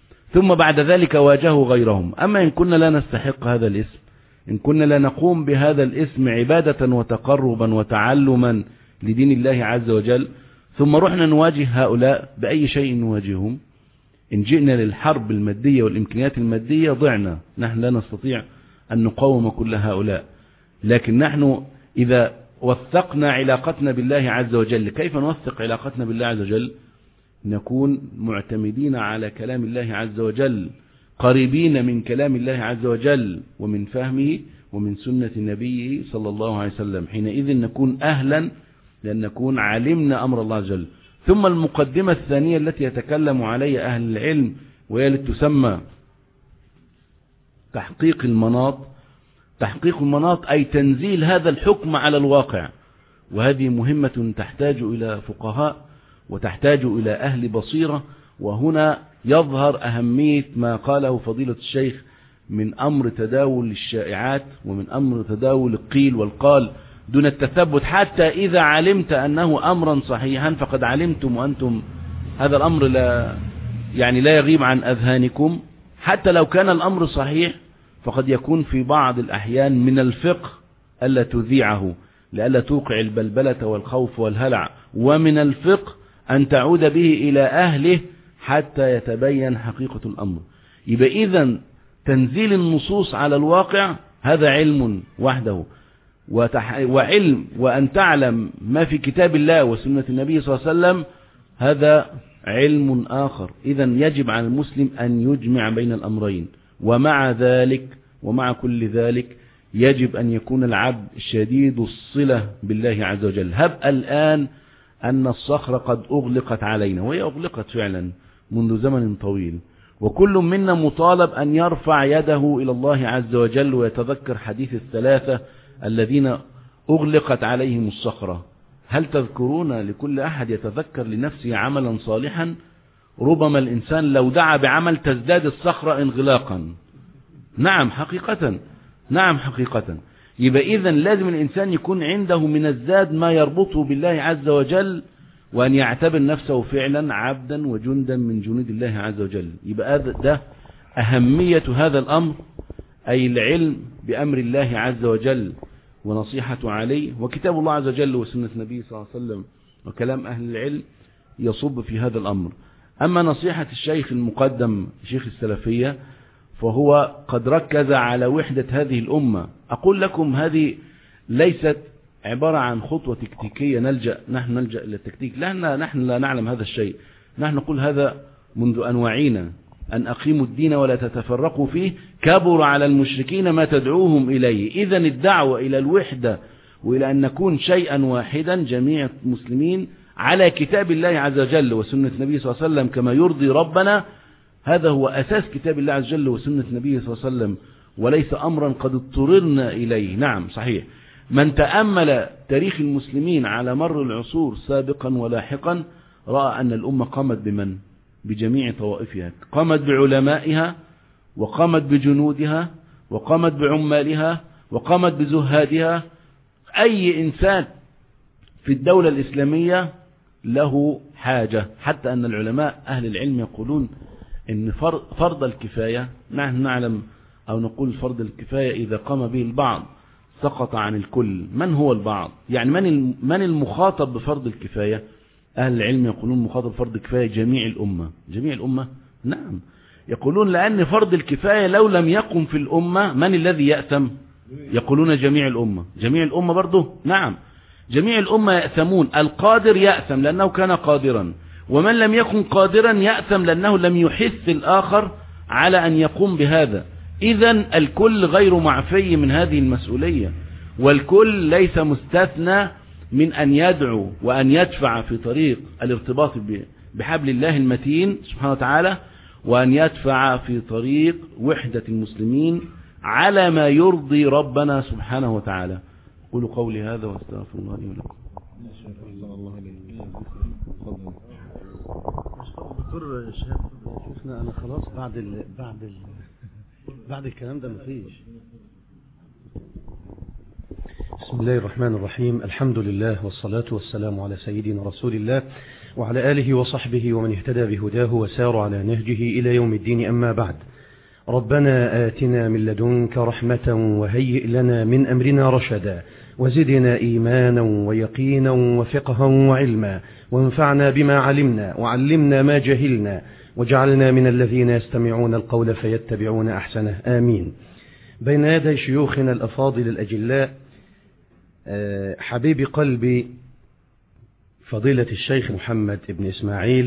ثم بعد ذلك واجهوا غيرهم. أما إن كنا لا نستحق هذا الاسم، إن كنا لا نقوم بهذا الاسم عبادة وتقربا وتعلما لدين الله عز وجل، ثم رحنا نواجه هؤلاء بأي شيء نواجههم. إن جئنا للحرب المادية والإمكانيات المادية ضعنا، نحن لا نستطيع أن نقاوم كل هؤلاء. لكن نحن إذا وثقنا علاقتنا بالله عز وجل، كيف نوثق علاقتنا بالله عز وجل؟ نكون معتمدين على كلام الله عز وجل، قريبين من كلام الله عز وجل ومن فهمه ومن سنة نبيه صلى الله عليه وسلم. حينئذ نكون أهلا لأن نكون علمنا أمر الله عز وجل. ثم المقدمة الثانية التي يتكلم عليها أهل العلم، وهي التي تسمى تحقيق المناط. تحقيق المناط أي تنزيل هذا الحكم على الواقع، وهذه مهمة تحتاج إلى فقهاء وتحتاج إلى أهل بصيرة. وهنا يظهر أهمية ما قاله فضيلة الشيخ من أمر تداول الشائعات ومن أمر تداول القيل والقال دون التثبت، حتى إذا علمت أنه أمرا صحيحا فقد علمتم وأنتم هذا الأمر لا يعني لا يغيب عن أذهانكم. حتى لو كان الأمر صحيح فقد يكون في بعض الأحيان من الفقه ألا تذيعه لألا توقع البلبلة والخوف والهلع، ومن الفقه أن تعود به إلى أهله حتى يتبين حقيقة الأمر. يبقى إذن تنزيل النصوص على الواقع هذا علم وحده، وعلم وأن تعلم ما في كتاب الله وسنة النبي صلى الله عليه وسلم هذا علم آخر. إذن يجب على المسلم أن يجمع بين الأمرين، ومع ذلك ومع كل ذلك يجب أن يكون العبد شديد الصلة بالله عز وجل. هب الآن أن الصخرة قد أغلقت علينا، وهي أغلقت فعلا منذ زمن طويل، وكل منا مطالب أن يرفع يده إلى الله عز وجل ويتذكر حديث الثلاثة الذين أغلقت عليهم الصخرة. هل تذكرون لكل أحد يتذكر لنفسه عملا صالحا؟ ربما الإنسان لو دعا بعمل تزداد الصخرة انغلاقا. نعم حقيقة، نعم حقيقة. يبقى إذن لازم الإنسان يكون عنده من الزاد ما يربطه بالله عز وجل، وأن يعتبر نفسه فعلا عبدا وجندا من جنود الله عز وجل. يبقى ده أهمية هذا الأمر، أي العلم بأمر الله عز وجل ونصيحة عليه، وكتاب الله عز وجل وسنة النبي صلى الله عليه وسلم وكلام أهل العلم يصب في هذا الأمر. أما نصيحة الشيخ المقدم شيخ السلفية فهو قد ركز على وحدة هذه الأمة. أقول لكم هذه ليست عبارة عن خطوة تكتيكية نلجأ نحن نلجأ إلى التكتيك، لأن نحن لا نعلم هذا الشيء. نحن نقول هذا منذ أن وعينا أن أقيموا الدين ولا تتفرقوا فيه، كبر على المشركين ما تدعوهم إليه. إذن الدعوة إلى الوحدة وإلى أن نكون شيئا واحدا جميع المسلمين على كتاب الله عز وجل وسنة النبي صلى الله عليه وسلم كما يرضي ربنا، هذا هو أساس كتاب الله عز وجل وسنة النبي صلى الله عليه وسلم، وليس أمرا قد اضطررنا إليه. نعم صحيح، من تأمل تاريخ المسلمين على مر العصور سابقا ولاحقا رأى أن الأمة قامت بمن؟ بجميع طوائفها، قامت بعلمائها وقامت بجنودها وقامت بعمالها وقامت بزهادها. أي إنسان في الدولة الإسلامية له حاجة، حتى أن العلماء أهل العلم يقولون إن فرض الكفاية، نحن نعلم أو نقول فرض الكفاية إذا قام به البعض سقط عن الكل. من هو البعض؟ يعني من من المخاطب بفرض الكفاية؟ أهل العلم يقولون مخاطب فرض الكفاية جميع الأمة. جميع الأمة؟ نعم، يقولون لأن فرض الكفاية لو لم يقم في الأمة من الذي يأثم؟ يقولون جميع الأمة. جميع الأمة برضه؟ نعم، جميع الأمة يأثمون. القادر يأثم لأنه كان قادرا، ومن لم يكن قادرا يأثم لأنه لم يحث الآخر على أن يقوم بهذا. إذن الكل غير معفي من هذه المسؤولية، والكل ليس مستثنى من أن يدعو وأن يدفع في طريق الارتباط بحبل الله المتين سبحانه وتعالى، وأن يدفع في طريق وحدة المسلمين على ما يرضي ربنا سبحانه وتعالى. قولوا قولي هذا واستغفر الله لي ولكم. دكتور شيخنا أنا خلاص بعد ال بعد ال بعد الكلام ده مفيش. بسم الله الرحمن الرحيم، الحمد لله والصلاة والسلام على سيدنا رسول الله وعلى آله وصحبه ومن اهتدى بهداه وسار على نهجه إلى يوم الدين. أما بعد، ربنا آتنا من لدنك رحمة وهيئ لنا من أمرنا رشدا، وزدنا إيمانا ويقينا وفقها وعلما، وانفعنا بما علمنا وعلمنا ما جهلنا، وجعلنا من الذين يستمعون القول فيتبعون أحسنه، آمين. بين يدي شيوخنا الأفاضل الأجلاء حبيب قلبي فضيلة الشيخ محمد ابن إسماعيل،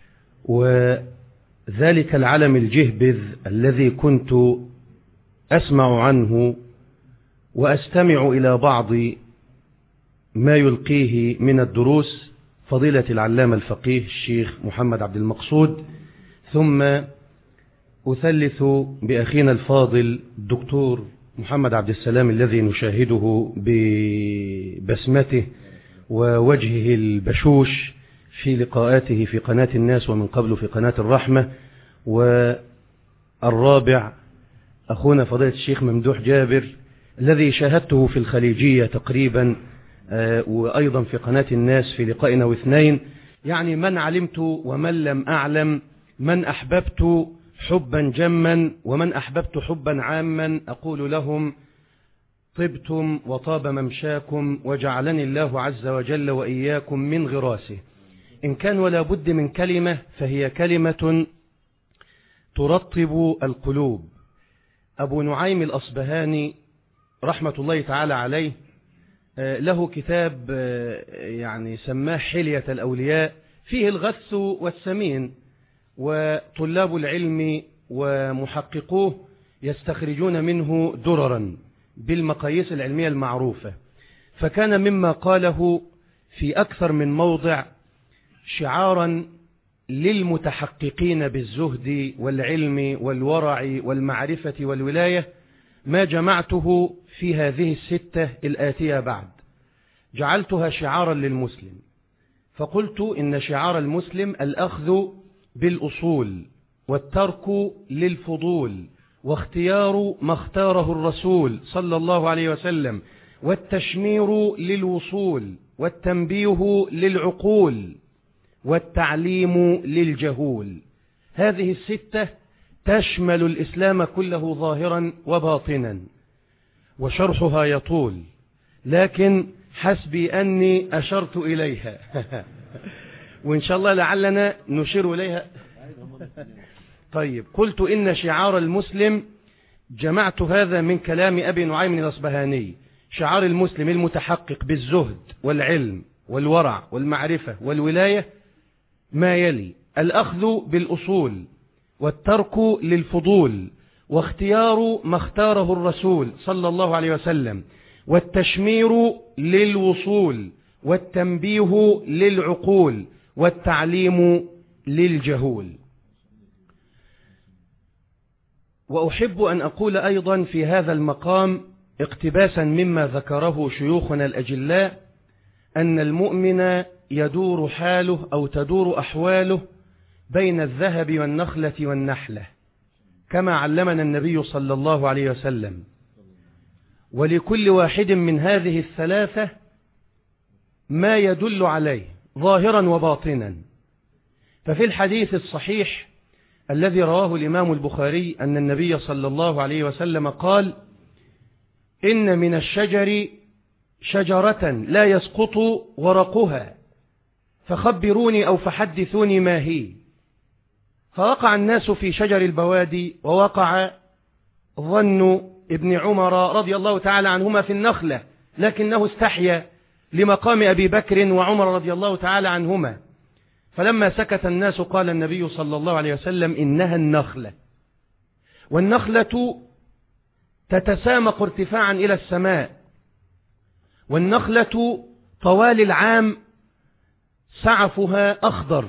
وذلك العلم الجهبذ الذي كنت أسمع عنه وأستمع إلى بعض ما يلقيه من الدروس، فضيلة العلامة الفقيه الشيخ محمد عبد المقصود، ثم أثلث بأخينا الفاضل الدكتور محمد عبد السلام الذي نشاهده ببسمته ووجهه البشوش في لقاءاته في قناة الناس ومن قبل في قناة الرحمة، والرابع أخونا فضيلة الشيخ ممدوح جابر الذي شاهدته في الخليجية تقريبا وأيضا في قناة الناس في لقائنا واثنين، يعني من علمت ومن لم أعلم، من أحببت حبا جما ومن أحببت حبا عاما، أقول لهم طبتم وطاب ممشاكم وجعلني الله عز وجل وإياكم من غراسه. إن كان ولا بد من كلمة فهي كلمة ترطب القلوب. أبو نعيم الأصبهاني رحمة الله تعالى عليه له كتاب يعني سماه حلية الأولياء، فيه الغث والسمين، وطلاب العلم ومحققوه يستخرجون منه دررا بالمقاييس العلمية المعروفة. فكان مما قاله في أكثر من موضع شعارا للمتحققين بالزهد والعلم والورع والمعرفة والولاية ما جمعته في هذه الستة الآتية بعد. جعلتها شعارا للمسلم، فقلت إن شعار المسلم الأخذ بالأصول والترك للفضول واختيار ما اختاره الرسول صلى الله عليه وسلم والتشمير للوصول والتنبيه للعقول والتعليم للجهول. هذه الستة تشمل الإسلام كله ظاهرا وباطنا، وشرحها يطول، لكن حسبي أني أشرت إليها وإن شاء الله لعلنا نشير إليها. طيب، قلت إن شعار المسلم، جمعت هذا من كلام أبي نعيم الأصبهاني، شعار المسلم المتحقق بالزهد والعلم والورع والمعرفة والولاية ما يلي: الأخذ بالأصول والترك للفضول واختيار ما اختاره الرسول صلى الله عليه وسلم والتشمير للوصول والتنبيه للعقول والتعليم للجهول. وأحب أن أقول أيضا في هذا المقام اقتباسا مما ذكره شيوخنا الأجلاء أن المؤمن يدور حاله أو تدور أحواله بين الذهب والنخلة والنحلة كما علمنا النبي صلى الله عليه وسلم، ولكل واحد من هذه الثلاثة ما يدل عليه ظاهرا وباطنا. ففي الحديث الصحيح الذي رواه الإمام البخاري أن النبي صلى الله عليه وسلم قال: إن من الشجر شجرة لا يسقط ورقها فخبروني أو فحدثوني ما هي. فوقع الناس في شجر البوادي، ووقع ظن ابن عمر رضي الله تعالى عنهما في النخلة، لكنه استحيا لمقام أبي بكر وعمر رضي الله تعالى عنهما. فلما سكت الناس قال النبي صلى الله عليه وسلم: إنها النخلة، والنخلة تتسامق ارتفاعا إلى السماء، والنخلة طوال العام سعفها أخضر،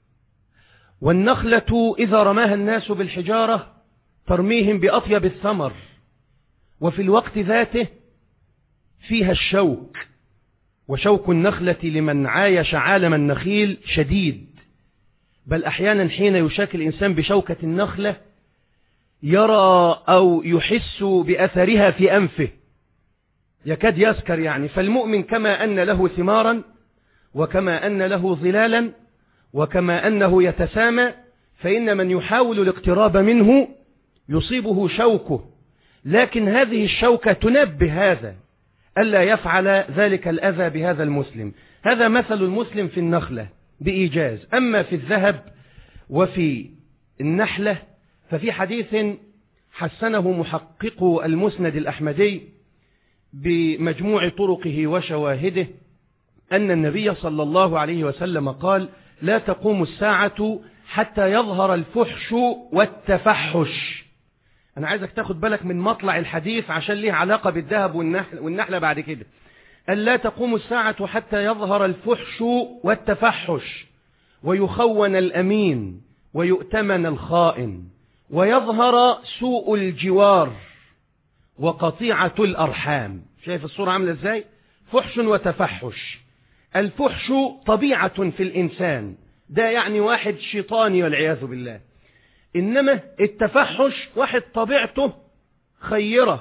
والنخلة إذا رماها الناس بالحجارة ترميهم بأطيب الثمر، وفي الوقت ذاته فيها الشوك، وشوك النخلة لمن عايش عالم النخيل شديد، بل أحيانا حين يشاكل الإنسان بشوكة النخلة يرى أو يحس بأثرها في أنفه، يكاد يسكر يعني. فالمؤمن كما أن له ثمارا وكما أن له ظلالا وكما أنه يتسامى، فإن من يحاول الاقتراب منه يصيبه شوكه، لكن هذه الشوكة تنبه هذا ألا يفعل ذلك الأذى بهذا المسلم. هذا مثل المسلم في النخلة بإيجاز. أما في الذهب وفي النحلة ففي حديث حسنه محقق المسند الأحمدي بمجموع طرقه وشواهده أن النبي صلى الله عليه وسلم قال: لا تقوم الساعة حتى يظهر الفحش والتفحش. أنا عايزك تاخد بالك من مطلع الحديث عشان ليه علاقة بالذهب والنحل والنحلة بعد كده. قال: لا تقوم الساعة حتى يظهر الفحش والتفحش ويخون الأمين ويؤتمن الخائن ويظهر سوء الجوار وقطيعة الأرحام. شايف الصورة عاملة ازاي؟ فحش وتفحش. الفحش طبيعة في الإنسان، ده يعني واحد شيطاني والعياذ بالله. إنما التفحش واحد طبيعته خيرة،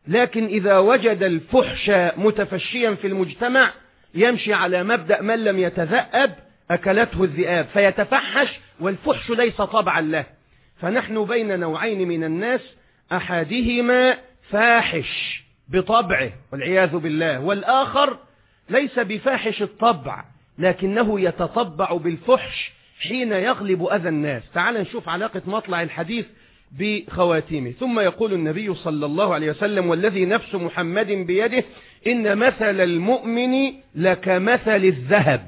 لكن إذا وجد الفحش متفشيا في المجتمع يمشي على مبدأ من لم يتذأب أكلته الذئاب، فيتفحش والفحش ليس طبعا له. فنحن بين نوعين من الناس، أحدهما فاحش بطبعه والعياذ بالله، والآخر ليس بفاحش الطبع لكنه يتطبع بالفحش حين يغلب أذى الناس. تعال نشوف علاقة مطلع الحديث بخواتيمه. ثم يقول النبي صلى الله عليه وسلم: والذي نفس محمد بيده إن مثل المؤمن لكمثل الذهب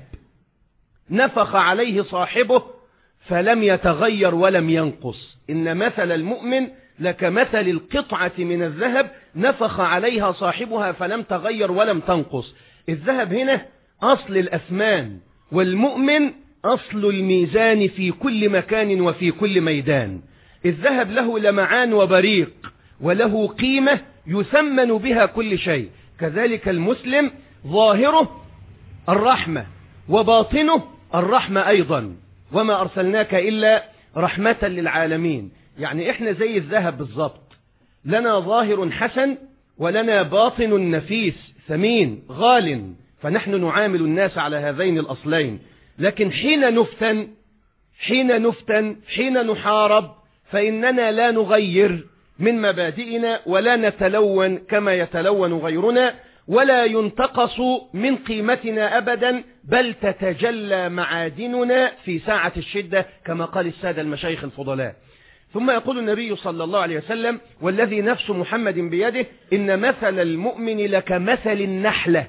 نفخ عليه صاحبه فلم يتغير ولم ينقص. إن مثل المؤمن لكمثل القطعة من الذهب نفخ عليها صاحبها فلم تغير ولم تنقص. الذهب هنا أصل الأثمان، والمؤمن أصل الميزان في كل مكان وفي كل ميدان. الذهب له لمعان وبريق وله قيمة يثمن بها كل شيء. كذلك المسلم ظاهره الرحمة وباطنه الرحمة أيضا، وما أرسلناك إلا رحمة للعالمين. يعني إحنا زي الذهب بالضبط، لنا ظاهر حسن ولنا باطن نفيس ثمين غال، فنحن نعامل الناس على هذين الأصلين. لكن حين نفتن حين نفتن حين نحارب فإننا لا نغير من مبادئنا ولا نتلون كما يتلون غيرنا، ولا ينتقص من قيمتنا أبدا، بل تتجلى معادننا في ساعة الشدة كما قال السادة المشايخ الفضلاء. ثم يقول النبي صلى الله عليه وسلم: والذي نفس محمد بيده إن مثل المؤمن لكمثل النحلة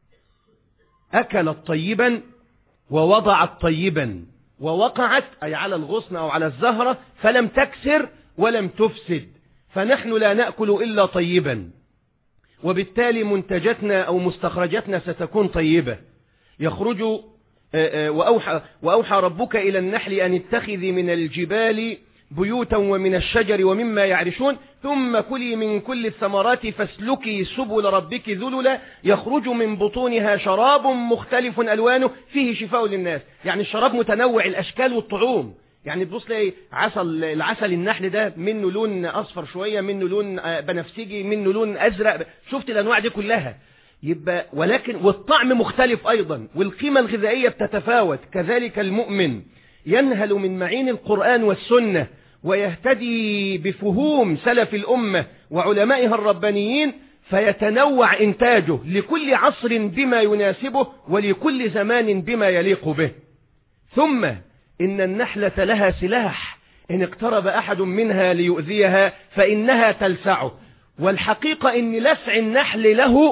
أكلت طيبا ووضعت طيبا ووقعت، أي على الغصن أو على الزهرة، فلم تكسر ولم تفسد. فنحن لا نأكل إلا طيبا، وبالتالي منتجتنا أو مستخرجتنا ستكون طيبة. يخرج وأوحى, وأوحى ربك إلى النحل أن اتخذي من الجبال بيوتا ومن الشجر ومما يعرشون ثم كلي من كل الثمرات فاسلكي سبل ربك ذللا يخرج من بطونها شراب مختلف ألوانه فيه شفاء للناس. يعني الشراب متنوع الأشكال والطعوم. يعني تبص لي عسل العسل النحل ده منه لون أصفر شوية، منه لون بنفسجي، منه لون أزرق، شفت الأنواع دي كلها. يبقى ولكن والطعم مختلف أيضا، والقيمة الغذائية بتتفاوت. كذلك المؤمن ينهل من معين القرآن والسنة ويهتدي بفهوم سلف الأمة وعلمائها الربانيين، فيتنوع إنتاجه لكل عصر بما يناسبه ولكل زمان بما يليق به. ثم إن النحلة لها سلاح، إن اقترب أحد منها ليؤذيها فإنها تلسعه. والحقيقة إن لسع النحل له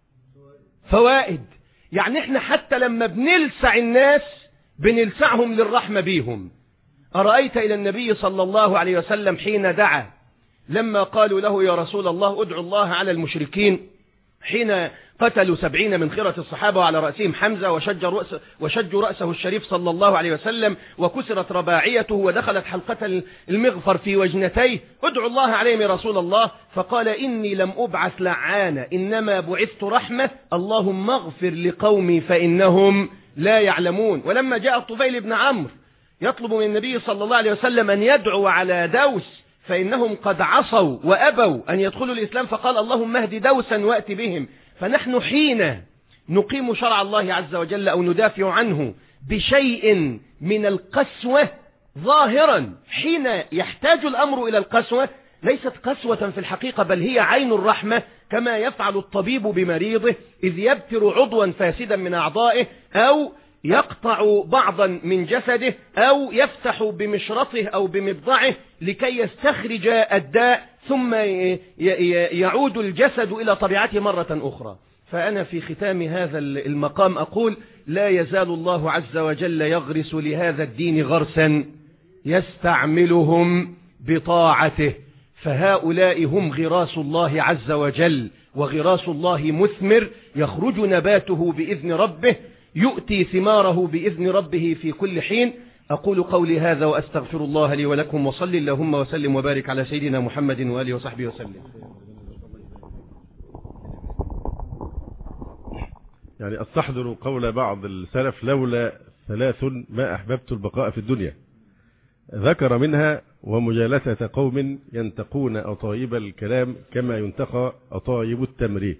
فوائد. يعني إحنا حتى لما بنلسع الناس بنلسعهم للرحمة بيهم. أرأيت إلى النبي صلى الله عليه وسلم حين دعا لما قالوا له: يا رسول الله ادعو الله على المشركين، حين قتلوا سبعين من خيرة الصحابة وعلى رأسهم حمزة وشج رأسه, وشج رأسه الشريف صلى الله عليه وسلم وكسرت رباعيته ودخلت حلقة المغفر في وجنتيه، ادعو الله عليهم يا رسول الله. فقال: إني لم أبعث لعانا إنما بعثت رحمة، اللهم اغفر لقومي فإنهم لا يعلمون. ولما جاء الطفيل بن عمرو يطلب من النبي صلى الله عليه وسلم أن يدعو على دوس فإنهم قد عصوا وأبوا أن يدخلوا الإسلام، فقال: اللهم اهد دوسا وأت بهم. فنحن حين نقيم شرع الله عز وجل أو ندافع عنه بشيء من القسوة ظاهرا، حين يحتاج الأمر إلى القسوة، ليست قسوة في الحقيقة بل هي عين الرحمة، كما يفعل الطبيب بمريضه إذ يبتر عضوا فاسدا من أعضائه أو يقطع بعضا من جسده أو يفتح بمشرطه أو بمبضعه لكي يستخرج الداء ثم يعود الجسد إلى طبيعته مرة أخرى. فأنا في ختام هذا المقام أقول: لا يزال الله عز وجل يغرس لهذا الدين غرسا يستعملهم بطاعته، فهؤلاء هم غراس الله عز وجل، وغراس الله مثمر يخرج نباته بإذن ربه، يؤتي ثماره بإذن ربه في كل حين. أقول قولي هذا وأستغفر الله لي ولكم، وصل اللهم وسلم وبارك على سيدنا محمد وآله وصحبه وسلم. يعني أستحضر قول بعض السلف: لولا ثلاث ما أحببت البقاء في الدنيا. ذكر منها ومجالسة قوم ينتقون أطايب الكلام كما ينتقى أطايب التمر.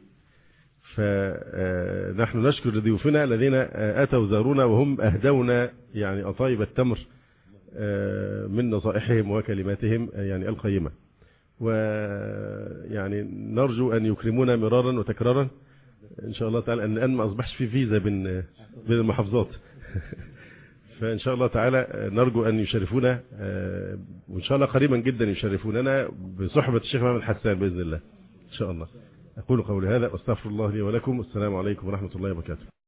فنحن نشكر ضيوفنا الذين أتوا زارونا وهم أهدونا يعني أطايب التمر من نصائحهم وكلماتهم يعني القيمة، ويعني نرجو أن يكرمونا مرارا وتكرارا إن شاء الله تعالى، أن الآن ما أصبحش في فيزا بين بين المحافظات. فإن شاء الله تعالى نرجو أن يشرفونا، وإن شاء الله قريبا جدا يشرفوننا بصحبة الشيخ محمد حسان بإذن الله إن شاء الله. أقول قولي هذا واستغفر الله لي ولكم. السلام عليكم ورحمة الله وبركاته.